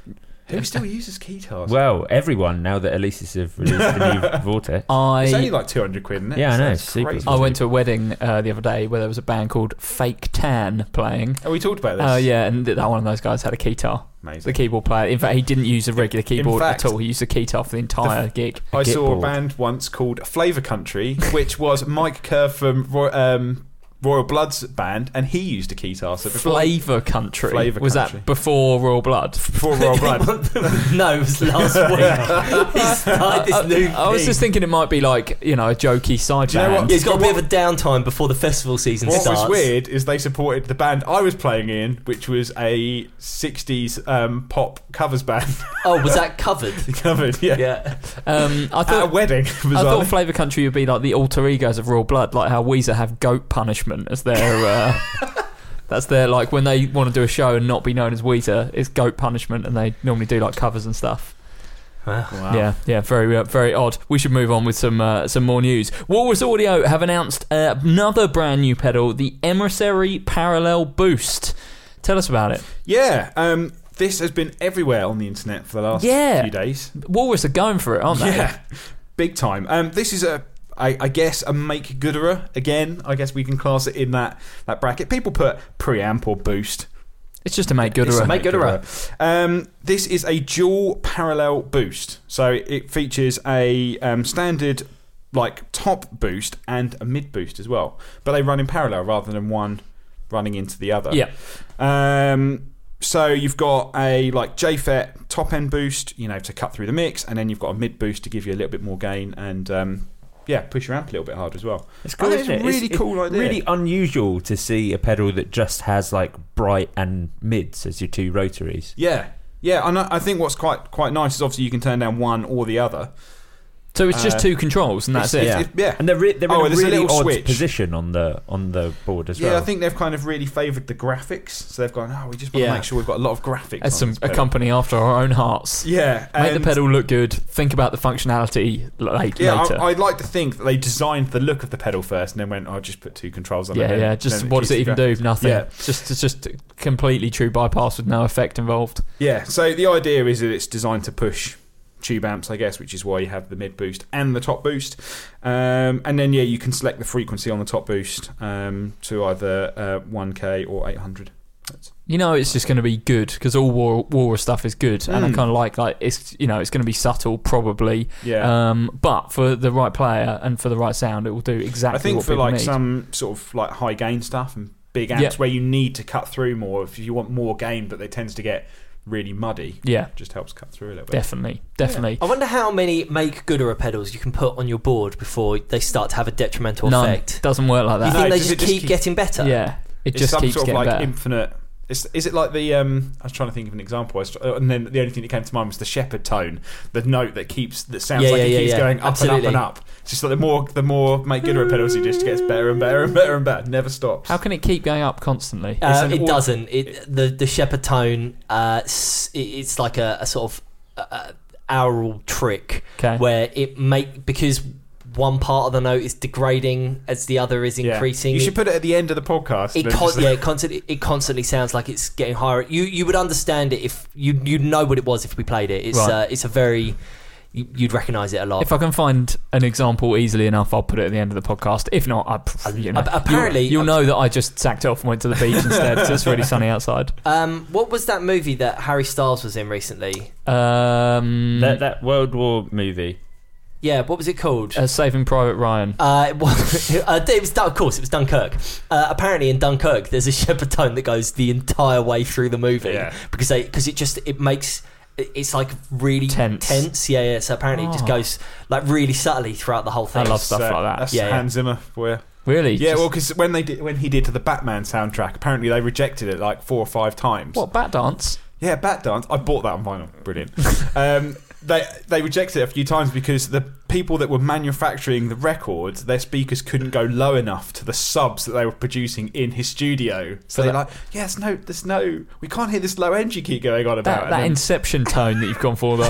Who still uses keytars? Well, everyone now that Alesis have released the new Vortex. I it's only like two hundred quid, isn't it? Yeah, I So know, it's super. crazy. I went to a wedding uh, the other day where there was a band called Fake Tan playing. Oh, we talked about this. Oh yeah, and that one of those guys had a keytar. Amazing. The keyboard player. In fact, he didn't use a regular keyboard fact, at all. He used a keytar for the entire the- gig. I Git saw a board. band once called Flavour Country, which was Mike Kerr from Roy- um, Royal Blood's band, and he used a keytar. So before, Flavour Country. Flavour was Country. that before Royal Blood? before Royal Blood. No, it was last week. He started this new I was thing. just thinking it might be like, you know, a jokey side Do you know band. what? Yeah, he's got a But bit what- of a downtime before the festival season What starts. was weird is they supported the band I was playing in, which was a sixties um, pop covers band. Oh, was that covered? Covered, yeah. Yeah. Um, I At a thought wedding, I bizarrely. thought Flavour Country would be like the alter egos of Royal Blood, like how Weezer have Goat Punishment as their. Uh, that's their like when they want to do a show and not be known as Weezer, it's Goat Punishment, and they normally do like covers and stuff. Wow. Yeah, yeah, very, uh, very odd. We should move on with some, uh, some more news. Walrus Audio have announced uh, another brand new pedal, the Emissary Parallel Boost. Tell us about it. Yeah, um, this has been everywhere on the internet for the last Yeah. few days. Walrus are going for it, aren't they? Yeah, big time. Um, this is a, I, I guess, a make gooderer again. I guess we can class it in that, that bracket. People put preamp or boost. It's just a make It's gooderer. a Make gooderer. Um, this is a dual parallel boost. So it features a um, standard like top boost and a mid boost as well, but they run in parallel rather than one running into the other. Yeah. Um, so you've got a like J F E T top end boost, you know, to cut through the mix, and then you've got a mid boost to give you a little bit more gain and um, yeah, push your amp a little bit harder as well. It's cool, I think isn't it's it? a really It's- cool it's idea. Really unusual to see a pedal that just has like bright and mids as your two rotaries. Yeah, yeah. And I I think what's quite quite nice is obviously you can turn down one or the other. So it's just Uh, two controls and that's it. it's- Yeah, yeah. and they're, re- they're Oh, in a there's a really little odd switch. position on the on the board as Yeah, well. I think they've kind of really favoured the graphics. So they've gone, oh, we just want Yeah. to make sure we've got a lot of graphics. As on some this a pedal. company after our own hearts. Yeah, Make the and- pedal look good. Think about the functionality late, Yeah, later. I, I'd like to think that they designed the look of the pedal first, and then went, "I'll just put two controls on it." yeah, and yeah. then- Just then what does it keeps even the do? Nothing. Yeah. It's just it's just completely true bypass with no effect involved. Yeah, so the idea is that it's designed to push tube amps, I guess, which is why you have the mid boost and the top boost. Um, and then, yeah, you can select the frequency on the top boost um, to either uh, one K or eight hundred. That's, You know, it's just going to be good because all war war stuff is good, and I Mm. kind of like like it's you know it's going to be subtle probably. Yeah. Um, but for the right player and for the right sound, it will do exactly. I think what for people like need. some sort of like high gain stuff and big amps Yeah. where you need to cut through more, if you want more gain, but they tends to get really muddy. Yeah. Just helps cut through a little bit. Definitely, definitely. I wonder how many make gooderer pedals you can put on your board before they start to have a detrimental None. effect. Doesn't work like that. You think No, they does just it just keep keep- getting better? Yeah, it It's just some keeps sort of getting like better. infinite Is, is it like the? Um, I was trying to think of an example, I was, and then the only thing that came to mind was the shepherd tone, the note that keeps that sounds Yeah, like yeah, it yeah, keeps yeah. going up Absolutely. and up and up. It's just like the more the more Make Gooder pedals, it just gets better and better and better and better. Never stops. How can it keep going up constantly? Uh, an it au- doesn't. It the the shepherd tone. Uh, s- it- it's like a, a sort of uh, aural trick Okay. where it make because one part of the note is degrading as the other is Yeah. increasing. You it, should put it at the end of the podcast. it then con- just- yeah, it constantly it constantly sounds like it's getting higher. You you would understand it if you you'd know what it was if we played it. It's Right. uh, it's a very you, you'd recognise it a lot. If I can find an example easily enough, I'll put it at the end of the podcast. If not, I, you know, Ap- apparently- you'll, you'll know that I just sacked off and went to the beach instead. So it's really sunny outside. um, what was that movie that Harry Styles was in recently? Um, That that World War movie. Yeah, what was it called? uh, Saving Private Ryan. Uh, it was, uh, it was, of course, it was Dunkirk. Uh, apparently, in Dunkirk, there's a shepherd tone that goes the entire way through the movie Yeah. because they because it just it makes it- it's like really Tense. tense. Yeah, yeah. So apparently, it just Oh. goes like really subtly throughout the whole thing. I love stuff So like that. That's Yeah, yeah. Hans Zimmer for you. Really? Yeah, Just- well, because when they did, when he did to the Batman soundtrack, apparently they rejected it like four or five times. What, Bat Dance? Yeah, Bat Dance. I bought that on vinyl. Brilliant. um, they they rejected it a few times because the people that were manufacturing the records, their speakers couldn't go low enough to the subs that they were producing in his studio. So For they're that- like, yeah, there's no, there's no, we can't hear this low end you keep going on about. That, And that then- Inception tone that you've gone for, the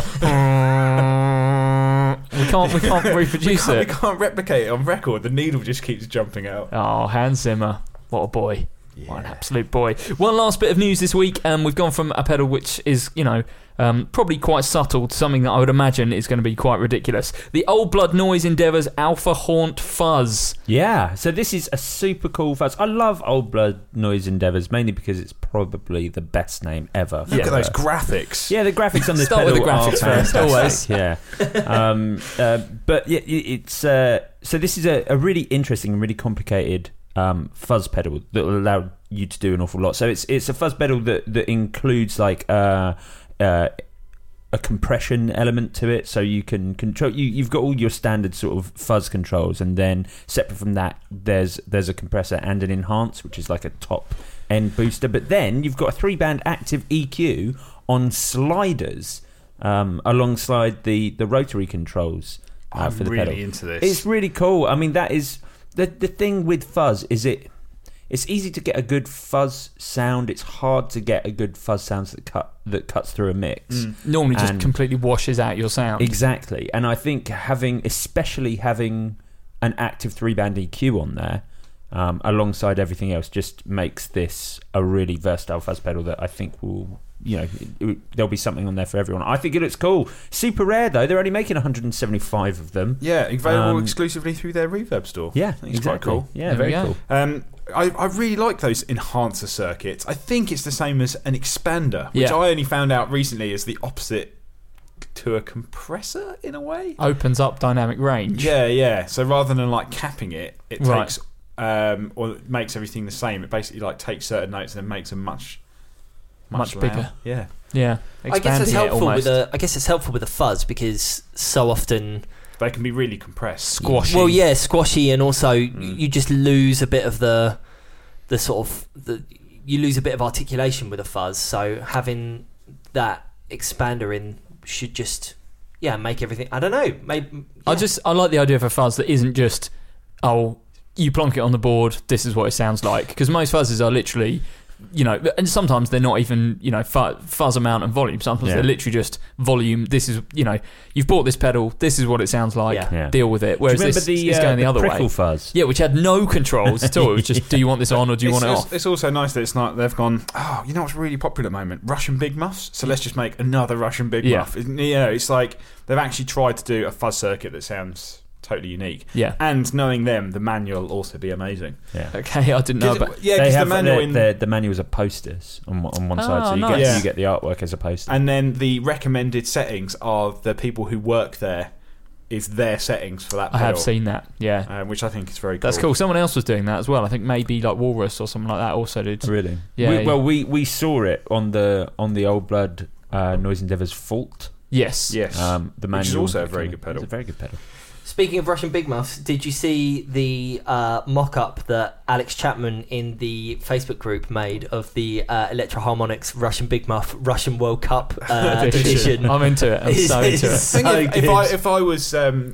we can't we can't we, reproduce can't, we it. can't replicate it on record. The needle just keeps jumping out. Oh, Hans Zimmer, what a boy. What an absolute boy. One last bit of news this week. Um, we've gone from a pedal which is, you know, um, probably quite subtle to something that I would imagine is going to be quite ridiculous. The Old Blood Noise Endeavour's Alpha Haunt Fuzz. Yeah, so this is a super cool fuzz. I love Old Blood Noise Endeavours mainly because it's probably the best name ever. Look for at those a- graphics. Yeah, the graphics on this Start with pedal the graphics are first, always. fantastic, Yeah, um, uh, but yeah, it- it's uh, so this is a, a really interesting and really complicated um, fuzz pedal that will allow you to do an awful lot. So it's it's a fuzz pedal that that includes like uh, uh, a compression element to it, so you can control. You, you've got all your standard sort of fuzz controls, and then separate from that, there's there's a compressor and an enhance, which is like a top end booster. But then you've got a three band active E Q on sliders um, alongside the the rotary controls uh, I'm for the really pedal. into this. It's really cool. I mean, that is the the thing with fuzz is it. It's easy to get a good fuzz sound. It's hard to get a good fuzz sound that cut that cuts through a mix. Mm. Normally just And- completely washes out your sound. Exactly, and I think having, especially having an active three band E Q on there, um, alongside everything else, just makes this a really versatile fuzz pedal that I think will, you know, it, it, there'll be something on there for everyone. I think it looks cool. Super rare though. They're only making one hundred seventy-five of them. Yeah, available Um, exclusively through their Reverb store. Yeah, I think it's exactly. quite cool. Yeah, There very we go. cool. Um, I, I really like those enhancer circuits. I think it's the same as an expander, which Yeah. I only found out recently is the opposite to a compressor in a way. Opens up dynamic range. Yeah, yeah. So rather than like capping it, it Right. takes um, or it makes everything the same. It basically like takes certain notes and then makes them much, Much louder. bigger. Yeah. Yeah. I guess it's Expanding it helpful almost. with a. I guess it's helpful with a fuzz because so often. They can be really compressed. Squashy. Well, yeah, squashy, and also Mm. you just lose a bit of the, the sort of the. You lose a bit of articulation with a fuzz. So having that expander in should just, yeah, make everything. I don't know. Maybe. I yeah. just I like the idea of a fuzz that isn't just, oh, you plonk it on the board, this is what it sounds like. Because most fuzzes are literally, you know, and sometimes they're not even, you know, fu- fuzz amount and volume. Sometimes Yeah. they're literally just volume. This is, you know, you've bought this pedal, this is what it sounds like, Yeah. Yeah. deal with it. Whereas Do you remember this the, is uh, going the, other prickle way. fuzz? Yeah, which had no controls at all. It was just, do you want this on or do you it's, want it it's, off? it's also nice that it's not. They've gone. Oh, you know what's really popular at the moment? Russian big muffs. So let's just make another Russian big Yeah. muff. You know, it's like they've actually tried to do a fuzz circuit that sounds totally unique. Yeah. And knowing them, the manual will also be amazing. Yeah. Okay, I didn't know 'Cause- about. yeah, They because the have manual the, in the, the manuals are posters on one- on one side, Oh, so you nice. get Yeah. you get the artwork as a poster. and then the recommended settings are the people who work there is their settings for that I pedal, have seen that, yeah. um, which I think is very cool. That's cool. Someone else was doing that as well. I think maybe like Walrus or something like that also did. Really? Yeah, We, yeah. well, we, we saw it on the on the Old Blood uh, Noise Endeavours Fault Yes. Yes. Um, the Which is manual also a very came- good pedal. It's a very good pedal. Speaking of Russian Big Muffs, did you see the uh, mock-up that Alex Chapman in the Facebook group made of the uh, Electro Harmonix Russian Big Muff Russian World Cup uh, edition? I'm into it. I'm It's- so into it's it. so if, if good. I if I was um,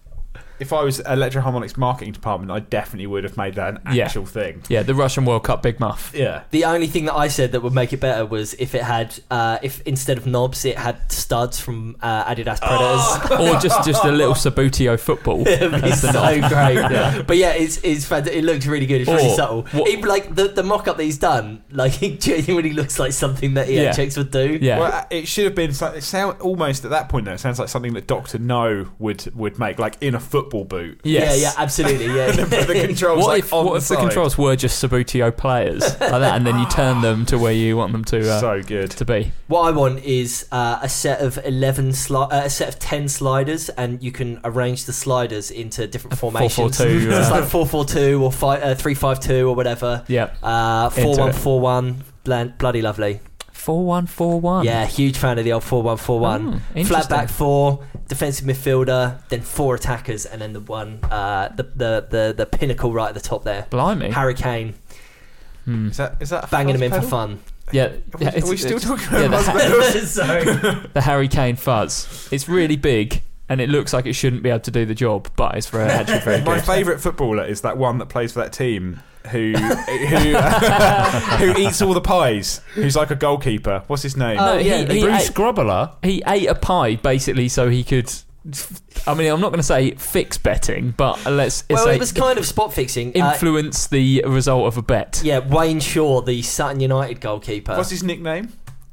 if I was Electro Harmonix marketing department, I definitely would have made that an Yeah. actual thing. Yeah, the Russian World Cup Big Muff. Yeah. The only thing that I said that would make it better was if it had, uh, if instead of knobs, it had studs from uh, Adidas Predators. Or just, just a little Sabutio football. It'd be as the so knob. great. Yeah. But yeah, it's it's fant- it looks really good. It's really Or subtle. what- Even like the, the mock up that he's done, like it genuinely looks like something that E Yeah. H X would do. Yeah. Well, it should have been. so- It sound almost at that point though. It sounds like something that Doctor No would would make, like in a football boot. Yes. Yeah, yeah, absolutely. Yeah. the controls. What like, if, on what the if the side. controls were just Sabutio players like that, and then you turn them to where you want them to uh, So good. to be? What I want is uh, a set of eleven sli- uh, a set of ten sliders, and you can arrange the sliders into different formations. four four two, It's uh, like four four two or five, uh, three five two or whatever. Yeah. Uh, Into four one it. four one. Bland, bloody lovely. Four one four one. Yeah, huge fan of the old four one four Oh, one. Flat interesting. back four, defensive midfielder, then four attackers, and then the one, uh, the, the the the pinnacle right at the top there. Blimey. Harry Kane, Hmm. Is that is that a banging him in fuzz for pedal? fun. Yeah. Are we, yeah, are it's- we still it's- talking yeah, about the, fuzz ha- pedals? Sorry. the Harry Kane fuzz. It's really big, and it looks like it shouldn't be able to do the job, but it's very, actually very My good. favourite footballer is that one that plays for that team who who who eats all the pies. Who's like a goalkeeper. What's his name? Oh, No, he, yeah, he Bruce ate, Grobbler. he ate a pie basically so he could. I mean, I'm not going to say fix betting, but let's Well, say it was kind of spot fixing. Uh, influence the result of a bet. yeah, Wayne Shaw, the Sutton United goalkeeper. What's his nickname?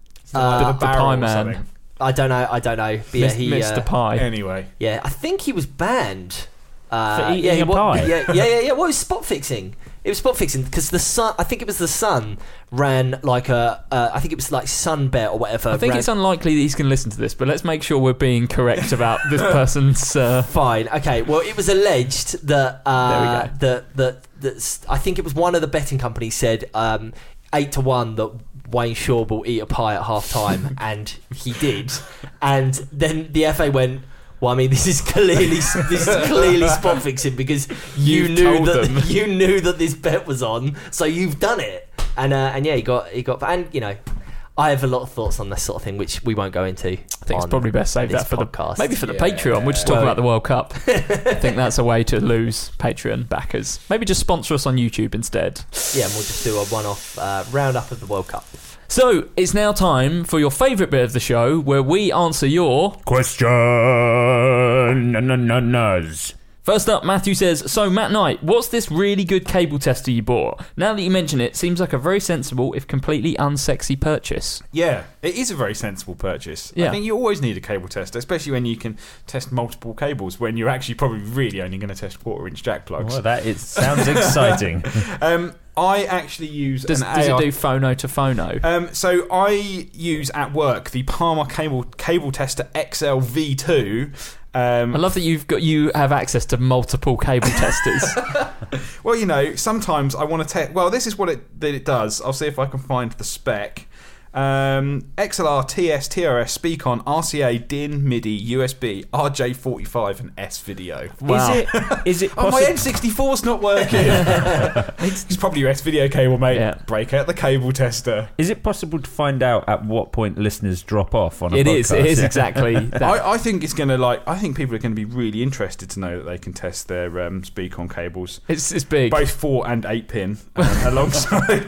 Uh, the, the barrel pie or man. something. I don't know. I don't know. But yeah, Mis- he, Mister uh, Pie. Anyway, Yeah, I think he was banned uh, For eating yeah, he a wa- pie? Yeah, yeah, yeah, yeah. What was spot fixing? It was spot fixing because the Sun. I think it was the Sun ran like a. Uh, I think it was like Sunbet or whatever. I think ran- it's unlikely that he's going to listen to this, but let's make sure we're being correct about this person's. Uh, Fine. Okay. Well, it was alleged that uh, There we go. that that that s- I think it was one of the betting companies said um, eight to one that Wayne Shaw will eat a pie at half time, and he did. And then the F A went, well, I mean, this is clearly this is clearly spot fixing because you You've knew told that them. you knew that this bet was on, so you've done it. And uh, and yeah, he got he got and you know, I have a lot of thoughts on this sort of thing, which we won't go into. I think it's probably best save that for podcast. the maybe for the Yeah. Patreon. We'll just talk Well- about the World Cup. I think that's a way to lose Patreon backers. Maybe just sponsor us on YouTube instead. Yeah, and we'll just do a one-off uh, roundup of the World Cup. So it's now time for your favourite bit of the show, where we answer your Questions. First up, Matthew says, so Matt Knight, what's this really good cable tester you bought? Now that you mention it, seems like a very sensible, if completely unsexy purchase. yeah, it is a very sensible purchase. Yeah. I think you always need a cable tester, especially when you can test multiple cables. When you're actually probably really only going to test quarter-inch jack plugs. Well, that is, sounds exciting. Um, I actually use Does, an does A it R do phono to phono? Um, so I use at work the Palmer cable cable tester X L V two. Um, I love that you've got you have access to multiple cable testers. well, you know, sometimes I want to test. Well, this is what it that it does. I'll see if I can find the spec. Um, X L R, T S, T R S, Speakon, R C A, D I N, MIDI, U S B, R J forty-five, and S video. Wow. Is it? Is it Oh, my possible? N sixty-four's not working. It's probably your S video cable, mate. Yeah. Break out the cable tester. Is it possible to find out at what point listeners drop off on a It podcast? is. It is exactly that. I, I think it's going to like. I think people are going to be really interested to know that they can test their um, Speakon cables, It's it's big. both four and eight pin, um, alongside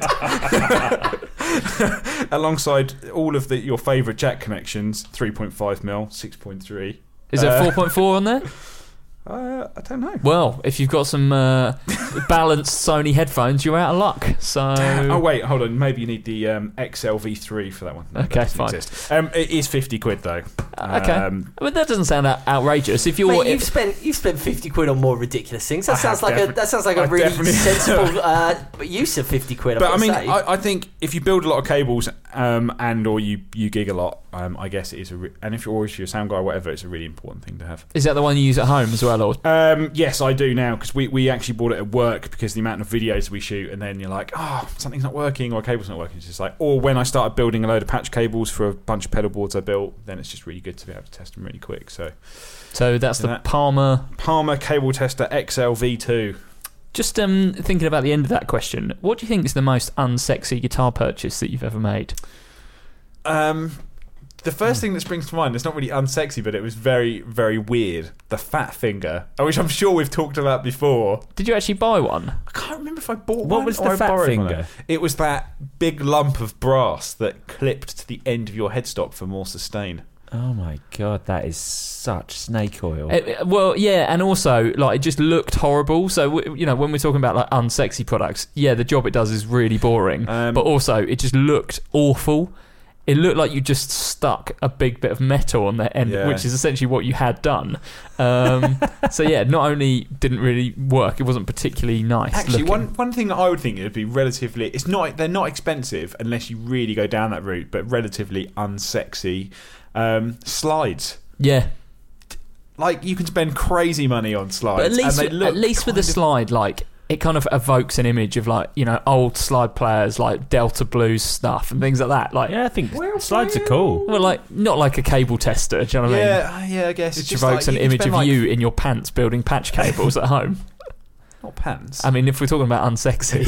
alongside all of the your favourite jack connections: three point five mil, six point three. Is there Uh, four point four on there? Uh, I don't know. Well, if you've got some uh, balanced Sony headphones, you're out of luck. So Oh wait, hold on. Maybe you need the um, X L V three for that one. No, that Okay, doesn't fine. exist. Um, it is fifty quid though. okay, Um, but that doesn't sound out- outrageous. If you're Mate, you've if- spent you've spent fifty quid on more ridiculous things. That I sounds have like a definitely- that sounds like a I really definitely- sensible uh, use of fifty quid. I've But I got to mean, say. I, I think if you build a lot of cables um, and or you, you gig a lot, um, I guess it is a re- and if you're or if you're a sound guy or whatever, it's a really important thing to have. Is that the one you use at home as well, or? Um, yes, I do now because we, we actually bought it at work because the amount of videos we shoot, and then you're like, oh, something's not working or a cable's not working. It's just like, or when I started building a load of patch cables for a bunch of pedal boards I built, then it's just really good to be able to test them really quick. So, so that's the that, Palmer Palmer Cable Tester X L V two. Just um, thinking about the end of that question, what do you think is the most unsexy guitar purchase that you've ever made? Um, the first thing that springs to mind, it's not really unsexy, but it was very, very weird. The Fat Finger, which I'm sure we've talked about before. Did you actually buy one? I can't remember if I bought What one was or the I Fat borrowed Finger? one. It was that big lump of brass that clipped to the end of your headstock for more sustain. Oh my god, that is such snake oil. It, well, yeah, and also like it just looked horrible. So you know, when we're talking about like unsexy products, yeah, the job it does is really boring, Um, but also it just looked awful. It looked like you just stuck a big bit of metal on the end, Yeah. which is essentially what you had done. Um, so yeah, not only didn't really work, it wasn't particularly nice. Actually, looking. one one thing that I would think it would be relatively, it's not, they're not expensive unless you really go down that route, but relatively unsexy um, slides. Yeah. Like you can spend crazy money on slides, But at least, and they look at least with a kind of- slide, like it kind of evokes an image of like you know old slide players like Delta Blues stuff and things like that. Like yeah, I think slides are cool. Well, like not like a cable tester. Do you know what I mean? Yeah, yeah, I guess It it's just evokes like an you can image spend, of like, you in your pants building patch cables at home. Not pants. I mean, if we're talking about unsexy.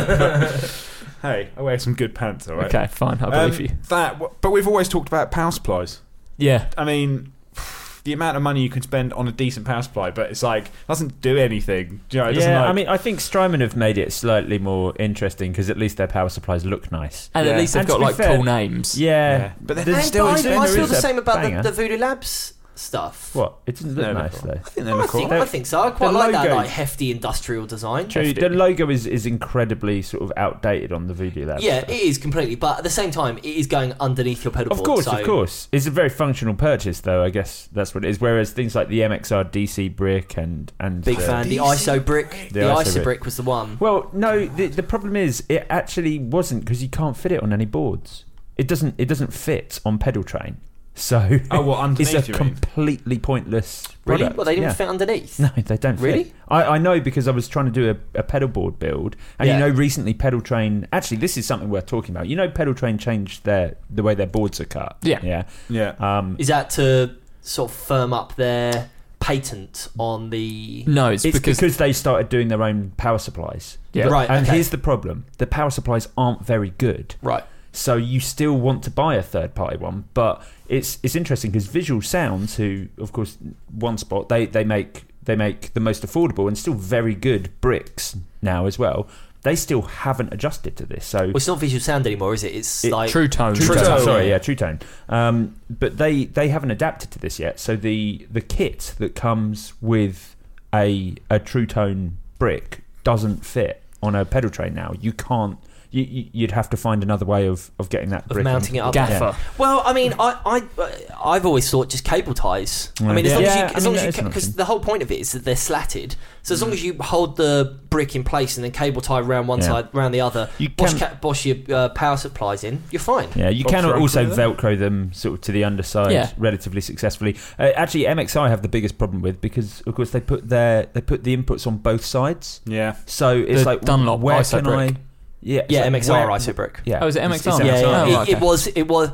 Hey, I wear some good pants, all right? Okay, fine, I believe Um, you. That, but we've always talked about power supplies. Yeah. I mean, the amount of money you can spend on a decent power supply, but it's like, doesn't do anything. Do you know, it doesn't Yeah, like, I mean, I think Strymon have made it slightly more interesting because at least their power supplies look nice. And Yeah. at least they've And to got be like fair- cool names. Yeah, Yeah. But then there's And still I, there I feel is the a same about banger. the, the Voodoo Labs stuff. What? It doesn't look No, nice look though. I think they I look think, cool. I think so. I quite The like that logo- like hefty industrial design. True, Hefty. the logo is, is incredibly sort of outdated on the Voodoo Labs. Yeah, stuff. it is completely. But at the same time, it is going underneath your pedal Of board. course, so of course. It's a very functional purchase, though. I guess that's what it is. Whereas things like the M X R D C brick and and Big uh, fan. The D C ISO brick. The The, ISO ISO brick. brick was the one. Well, no. The, the problem is, it actually wasn't because you can't fit it on any boards. It doesn't. It doesn't fit on Pedal Train. So Oh, what, underneath, it's a you mean? completely pointless. Really? product. Well, they didn't Yeah. fit underneath. No, they don't fit. Really? I, I know because I was trying to do a, a pedal board build, and Yeah. you know, recently Pedal Train. Actually, this is something worth talking about. You know, Pedal Train changed their the way their boards are cut. Yeah. yeah, Yeah. um, Is that to sort of firm up their patent on the? No, it's, it's because, because, they started doing their own power supplies. Yeah. But- Right, And okay. here's the problem: the power supplies aren't very good. Right. So you still want to buy a third party one, but it's it's interesting because Visual Sounds, who of course One Spot, they they make they make the most affordable and still very good bricks now as well. They still haven't adjusted to this. So Well, it's not Visual Sound anymore, is it? It's It- like True Tone. True True Tone, Tone, sorry, yeah. yeah, True Tone. Um, but they they haven't adapted to this yet. So the the kit that comes with a a True Tone brick doesn't fit on a Pedal Train now. You can't. You, you, you'd have to find another way of, of getting that of brick mounting it in. up. Gaffer. Well, I mean, I, I, I've always thought just cable ties. I mean, as Yeah. long Yeah, as I you, as mean, long that as is you, an because option. the whole point of it is that they're slatted. So as long as you hold the brick in place and then cable tie around one Yeah. side, around the other, You bosh, can- ca- bosh your uh, power supplies in, you're fine. Yeah, you Box can for also Velcro Velcro them sort of to the underside Yeah. relatively successfully. Uh, actually, M X I have the biggest problem with because, of course, they put their they put the inputs on both sides. Yeah. So it's The like Dunlop where ISO can brick. I? Yeah, Yeah, so M X R where- ISO brick. Yeah. Oh, is it It's- M X R? it's Yeah, M X R. yeah. Oh, it, okay. it was. It was.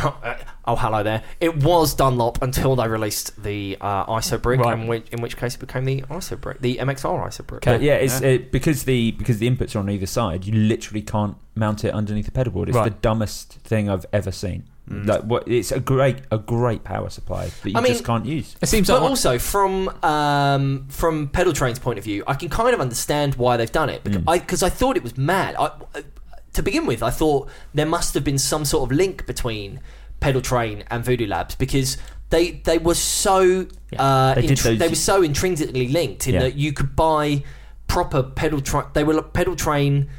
oh, hello there. It was Dunlop until they released the uh, ISO brick, Right. in, which, in which case it became the ISO brick, the M X R ISO brick. But yeah, it's It, because the because the inputs are on either side. You literally can't mount it underneath the pedal board. It's Right. the dumbest thing I've ever seen. Like what? It's a great a great power supply that you I mean- just can't use. It seems But like also from um, from Pedal Train's point of view, I can kind of understand why they've done it because I, 'cause I thought it was mad. I, to begin with, I thought there must have been some sort of link between Pedal Train and Voodoo Labs because they they were so uh, they did intri- those- they were so intrinsically linked in Yeah. that you could buy proper Pedal Train. They were like Pedal Train.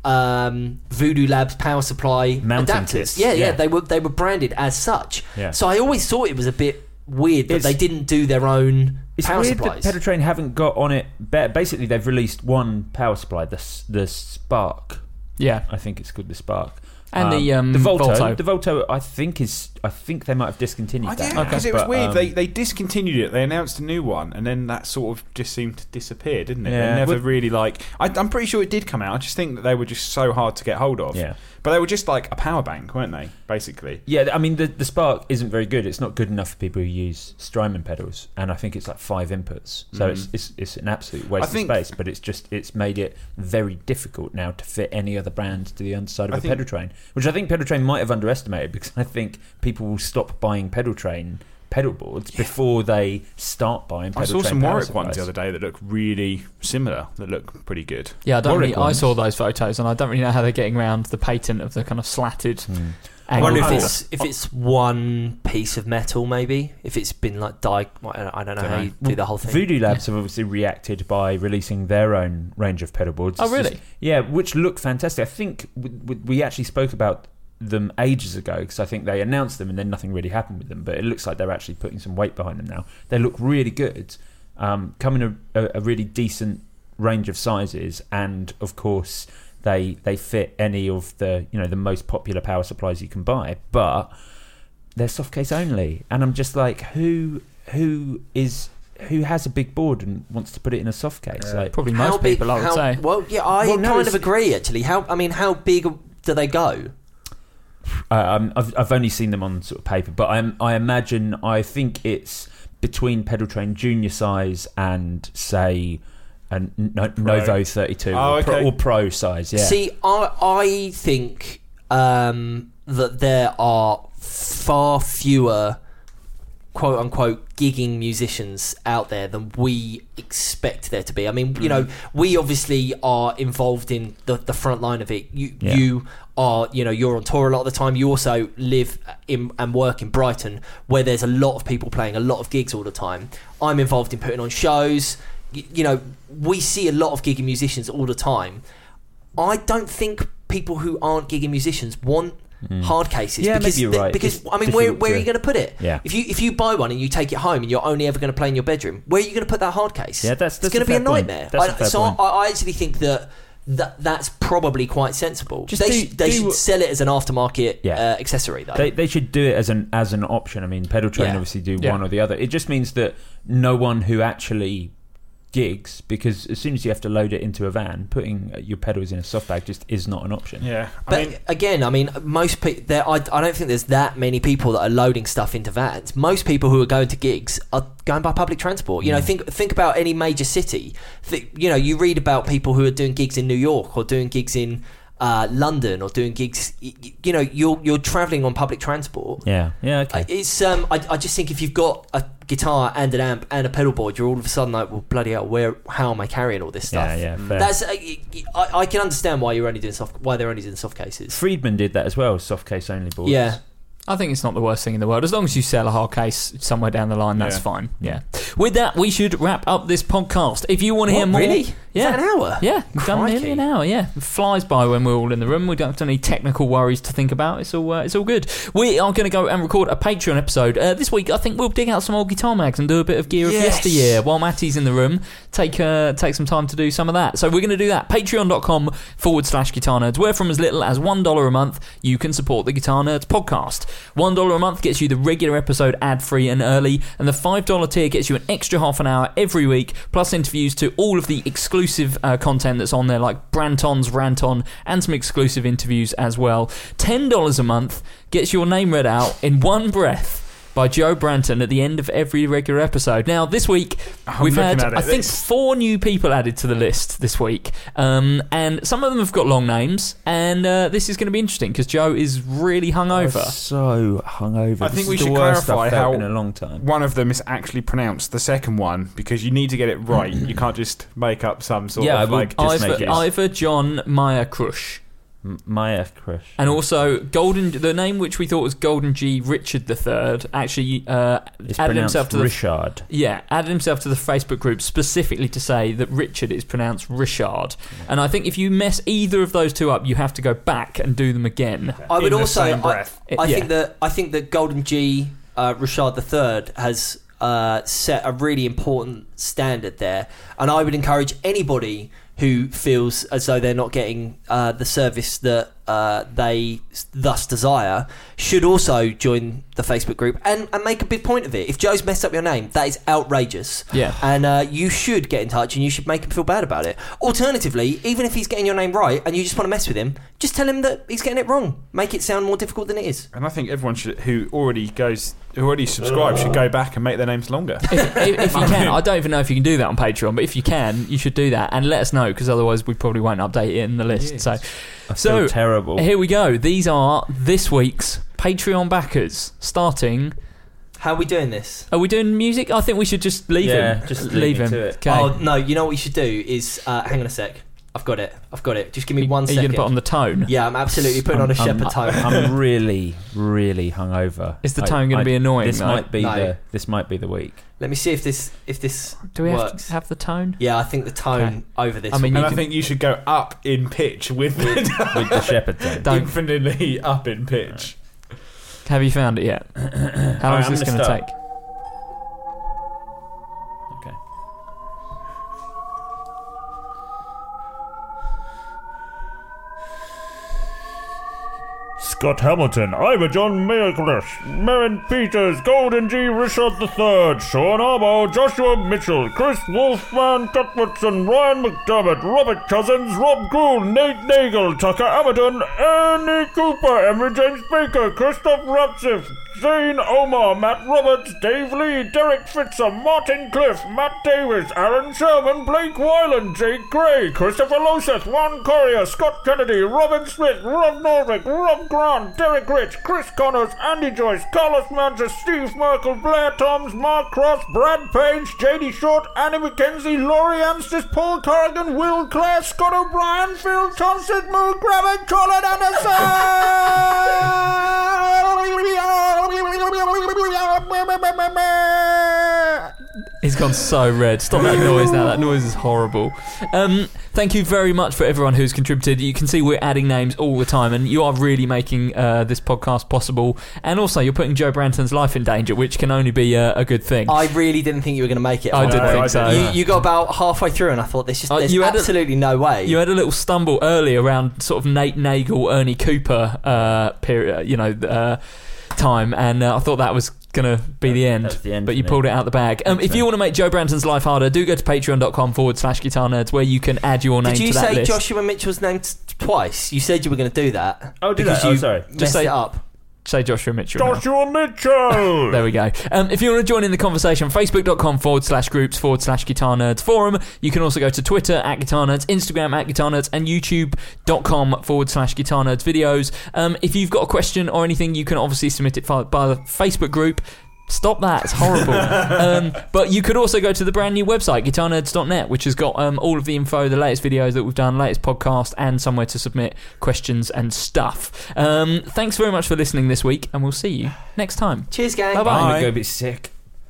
Um, Voodoo Labs power supply Mounting adapters. kits, Yeah, yeah, yeah. they were they were branded as such. Yeah. So I always thought it was a bit weird that It's- they didn't do their own It's power weird supplies. that Pedal Train haven't got on it. ba- Basically, they've released one power supply, the S- the Spark. yeah. I think it's called the Spark. And the, um, the Volto, Volto. the Volto, I think is, I think they might have discontinued I that. did, because it was But, weird. um, they they discontinued it. They announced a new one, and then that sort of just seemed to disappear, didn't it? Yeah. They never Well- really like. I, I'm pretty sure it did come out. I just think that they were just so hard to get hold of. Yeah. But they were just like a power bank, weren't they? Basically. Yeah, I mean the the Spark isn't very good. It's not good enough for people who use Strymon pedals, and I think it's like five inputs, so Mm. it's, it's it's an absolute waste I think- of space. But it's just it's made it very difficult now to fit any other brand to the underside of I a think- pedal train, which I think Pedal Train might have underestimated, because I think people will stop buying Pedal Train pedal boards before they start buying pedal I saw train some power Warwick supplies. ones the other day that look really similar. That look pretty good. Yeah, I don't Warwick really, I ones. saw those photos, and I don't really know how they're getting around the patent of the kind of slatted. Hmm. I wonder if angle. it's if it's one piece of metal, maybe if it's been like di- I don't know how you do the whole thing. Voodoo Labs have obviously reacted by releasing their own range of pedal boards. Oh, It's really? just- yeah, which look fantastic. I think we, we, we actually spoke about them ages ago, because I think they announced them and then nothing really happened with them. But it looks like they're actually putting some weight behind them now. They look really good, um, come in a, a, a really decent range of sizes, and of course they they fit any of the you know the most popular power supplies you can buy. But they're soft case only, and I'm just like, who who is who has a big board and wants to put it in a soft case? Like, Probably How most big- people, I would how- say. Well, yeah, I Well, no, kind it's- of agree. Actually, how I mean, how big do they go? Uh, um, I've I've only seen them on sort of paper, but I I imagine I think it's between Pedal Train Junior size and say a no, Novo thirty-two Oh, or, pro, okay. or Pro size. Yeah. See, I I think um, that there are far fewer quote unquote gigging musicians out there than we expect there to be. I mean, you know, we obviously are involved in the, the front line of it. You Yeah. you are, you know, you're on tour a lot of the time. You also live in and work in Brighton, where there's a lot of people playing a lot of gigs all the time. I'm involved in putting on shows. You, you know, we see a lot of gigging musicians all the time. I don't think people who aren't gigging musicians want hard cases. Yeah, because maybe you're they- right. Because It's I mean, where difficult where are to- you going to put it? Yeah. If you if you buy one and you take it home and you're only ever going to play in your bedroom, where are you going to put that hard case? Yeah, that's- that's it's going a to be a fair point. nightmare. That's a I, fair so point. I, I actually think that. That that's probably quite sensible. Just they do- should, they do should what- sell it as an aftermarket Yeah. uh, accessory, though. They they should do it as an as an option. I mean, Pedal Train Yeah. obviously do Yeah. one or the other. It just means that no one who actually gigs, because as soon as you have to load it into a van, putting your pedals in a soft bag just is not an option. Yeah, I But mean, again, I mean, most people. There, I, I don't think there's that many people that are loading stuff into vans. Most people who are going to gigs are going by public transport. You know, think think about any major city. Think, you know, you read about people who are doing gigs in New York or doing gigs in uh, London or doing gigs. y- y- You know, you're you're traveling on public transport. Yeah, yeah, okay. Uh, It's um. I, I just think if you've got a guitar and an amp and a pedal board, you're all of a sudden like, well, bloody hell, where? How am I carrying all this stuff? Yeah, yeah, fair. That's. Uh, y- y- I, I can understand why you're only doing soft. Why they're only doing soft cases. Friedman did that as well, soft case only boards. Yeah. I think it's not the worst thing in the world. As long as you sell a hard case somewhere down the line, that's Yeah. fine. Yeah. With that, we should wrap up this podcast. If you want to hear What, more, really? yeah, Is that an hour? Yeah, we've done Crikey. nearly an hour. Yeah, it flies by when we're all in the room. We don't have any technical worries to think about. It's all uh, it's all good. We are going to go and record a Patreon episode uh, this week. I think we'll dig out some old guitar mags and do a bit of gear of Yes. yesteryear while Matty's in the room. Take uh, take some time to do some of that. So we're going to do that. Patreon.com forward slash Guitar Nerds. Where from as little as one dollar a month, you can support the Guitar Nerds podcast. One dollar a month gets you the regular episode ad-free and early, and the five dollar tier gets you an extra half an hour every week, plus interviews to all of the exclusive uh, content that's on there, like Branton's Rant On, and some exclusive interviews as well. ten dollars a month gets your name read out in one breath by Joe Branton at the end of every regular episode. Now, this week, I'm we've had, looking at it. I think, It's- four new people added to the list this week. Um, and some of them have got long names, and uh, this is going to be interesting because Joe is really hungover. I'm so hungover. I This think is we the should worst clarify I've felt how in a long time. one of them is actually pronounced the second one, because you need to get it right. You can't just make up some sort Yeah, I of will like just make Ivor, it- Ivor John Meyer Crush. M- Maya Crush. And also, Golden, the name which we thought was Golden G Richard the Third, actually uh, It's added pronounced himself to the Richard. yeah added himself to the Facebook group specifically to say that Richard is pronounced Richard. And I think if you mess either of those two up, you have to go back and do them again. I would in the also. same I, breath. I Yeah. think that I think that Golden G uh, Rashad the Third has uh, set a really important standard there, and I would encourage anybody who feels as though they're not getting uh, the service that uh, they thus desire should also join the Facebook group and, and make a big point of it. If Joe's messed up your name, that is outrageous. Yeah. And uh, you should get in touch and you should make him feel bad about it. Alternatively, even if he's getting your name right and you just want to mess with him, just tell him that he's getting it wrong. Make it sound more difficult than it is. And I think everyone should, who already goes, who already subscribes, should go back and make their names longer. If, if, if you can, I don't even know if you can do that on Patreon, but if you can, you should do that and let us know, because otherwise we probably won't update it in the list. Yes. So, I so feel terrible. Here we go. These are this week's Patreon backers. Starting. How are we doing this? Are we doing music? I think we should just leave Yeah, him. just leave leave him. him to it. Okay. Oh, no, you know what you should do is... Uh, hang on a sec. I've got it. I've got it. Just give me one Are second. you going to put on the tone? Yeah, I'm absolutely putting on a I'm- shepherd tone. I'm really, really hungover. Is the I- tone going I- to be annoying? This though? might be No. the. This might be the week. Let me see if this if this Do we have works. to have the tone? Yeah, I think the tone Okay. over this. I mean, will And you I can- think you should go up in pitch with the With the shepherd tone. Don't- infinitely up in pitch. Have you found it yet? How long is Alright, this I'm going to gonna take? start. Okay. Scott Hamilton, Ivor John Maycliff, Merrin Peters, Golden G. Richard the third, Sean Arbo, Joshua Mitchell, Chris Wolfman Tutwitson, Ryan McDermott, Robert Cousins, Rob Gould, Nate Nagel, Tucker Amadon, Ernie Cooper, Emery James Baker, Christoph Ratsif, Zane Omar, Matt Roberts, Dave Lee, Derek Fitzer, Martin Cliff, Matt Davis, Aaron Sherman, Blake Wyland, Jake Gray, Christopher Loseth, Juan Correa, Scott Kennedy, Robin Smith, Rob Norvik, Rob Grant, Derek Rich, Chris Connors, Andy Joyce, Carlos Mancha, Steve Merkel, Blair Toms, Mark Cross, Brad Page, J D Short, Annie McKenzie, Laurie Amstis, Paul Corrigan, Will Clare, Scott O'Brien, Phil Thompson, Moo Gravitt, Colin Anderson! He's gone so red. Stop that noise now. That noise is horrible. Um, thank you very much for everyone who's contributed. You can see we're adding names all the time, and you are really making uh, this podcast possible. And also, you're putting Joe Branton's life in danger, which can only be a, a good thing. I really didn't think you were going to make it. I didn't think so. You, you got about halfway through, and I thought there's just Uh, there's you had a- absolutely no way. You had a little stumble early around sort of Nate Nagel, Ernie Cooper uh, period, you know, uh, time, and uh, I thought that was going to be the end, That's the end but you for me. pulled it out the bag. Um, if you want to make Joe Branton's life harder, do go to patreon.com forward slash guitar nerds, where you can add your name Did you to that say list. Joshua Mitchell's name t- twice? You said you were going to do that. Oh, did because I? Oh, you sorry. messed Just say- it up. Say Joshua Mitchell. now. Joshua Mitchell! There we go. Um, if you want to join in the conversation, facebook.com forward slash groups forward slash guitar nerds forum. You can also go to Twitter at guitar nerds, Instagram at guitar nerds, and youtube.com forward slash guitar nerds videos. Um, if you've got a question or anything, you can obviously submit it by by the Facebook group. Stop that, it's horrible. um, but you could also go to the brand new website, guitar nerds dot net, which has got um, all of the info, the latest videos that we've done, latest podcast, and somewhere to submit questions and stuff. Um, thanks very much for listening this week, and we'll see you next time. Cheers, gang. Bye-bye. I'm gonna go a bit sick.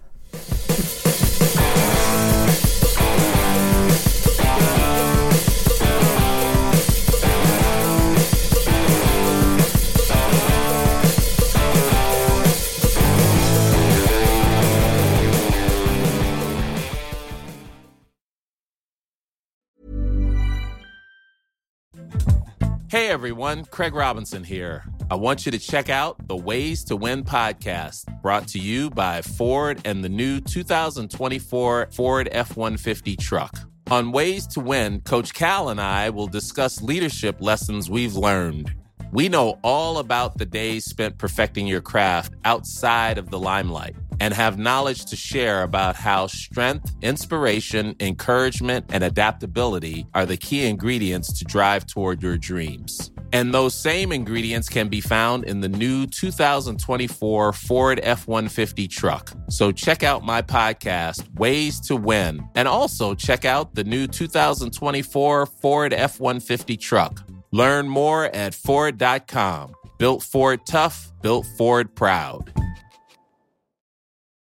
Hey everyone, Craig Robinson here. I want you to check out the Ways to Win podcast, brought to you by Ford and the new two thousand twenty-four Ford F one fifty truck. On Ways to Win, Coach Cal and I will discuss leadership lessons we've learned. We know all about the days spent perfecting your craft outside of the limelight and have knowledge to share about how strength, inspiration, encouragement, and adaptability are the key ingredients to drive toward your dreams. And those same ingredients can be found in the new two thousand twenty-four Ford F one fifty truck. So check out my podcast, Ways to Win, and also check out the new two thousand twenty-four Ford F one fifty truck. Learn more at Ford dot com. Built Ford tough, built Ford proud.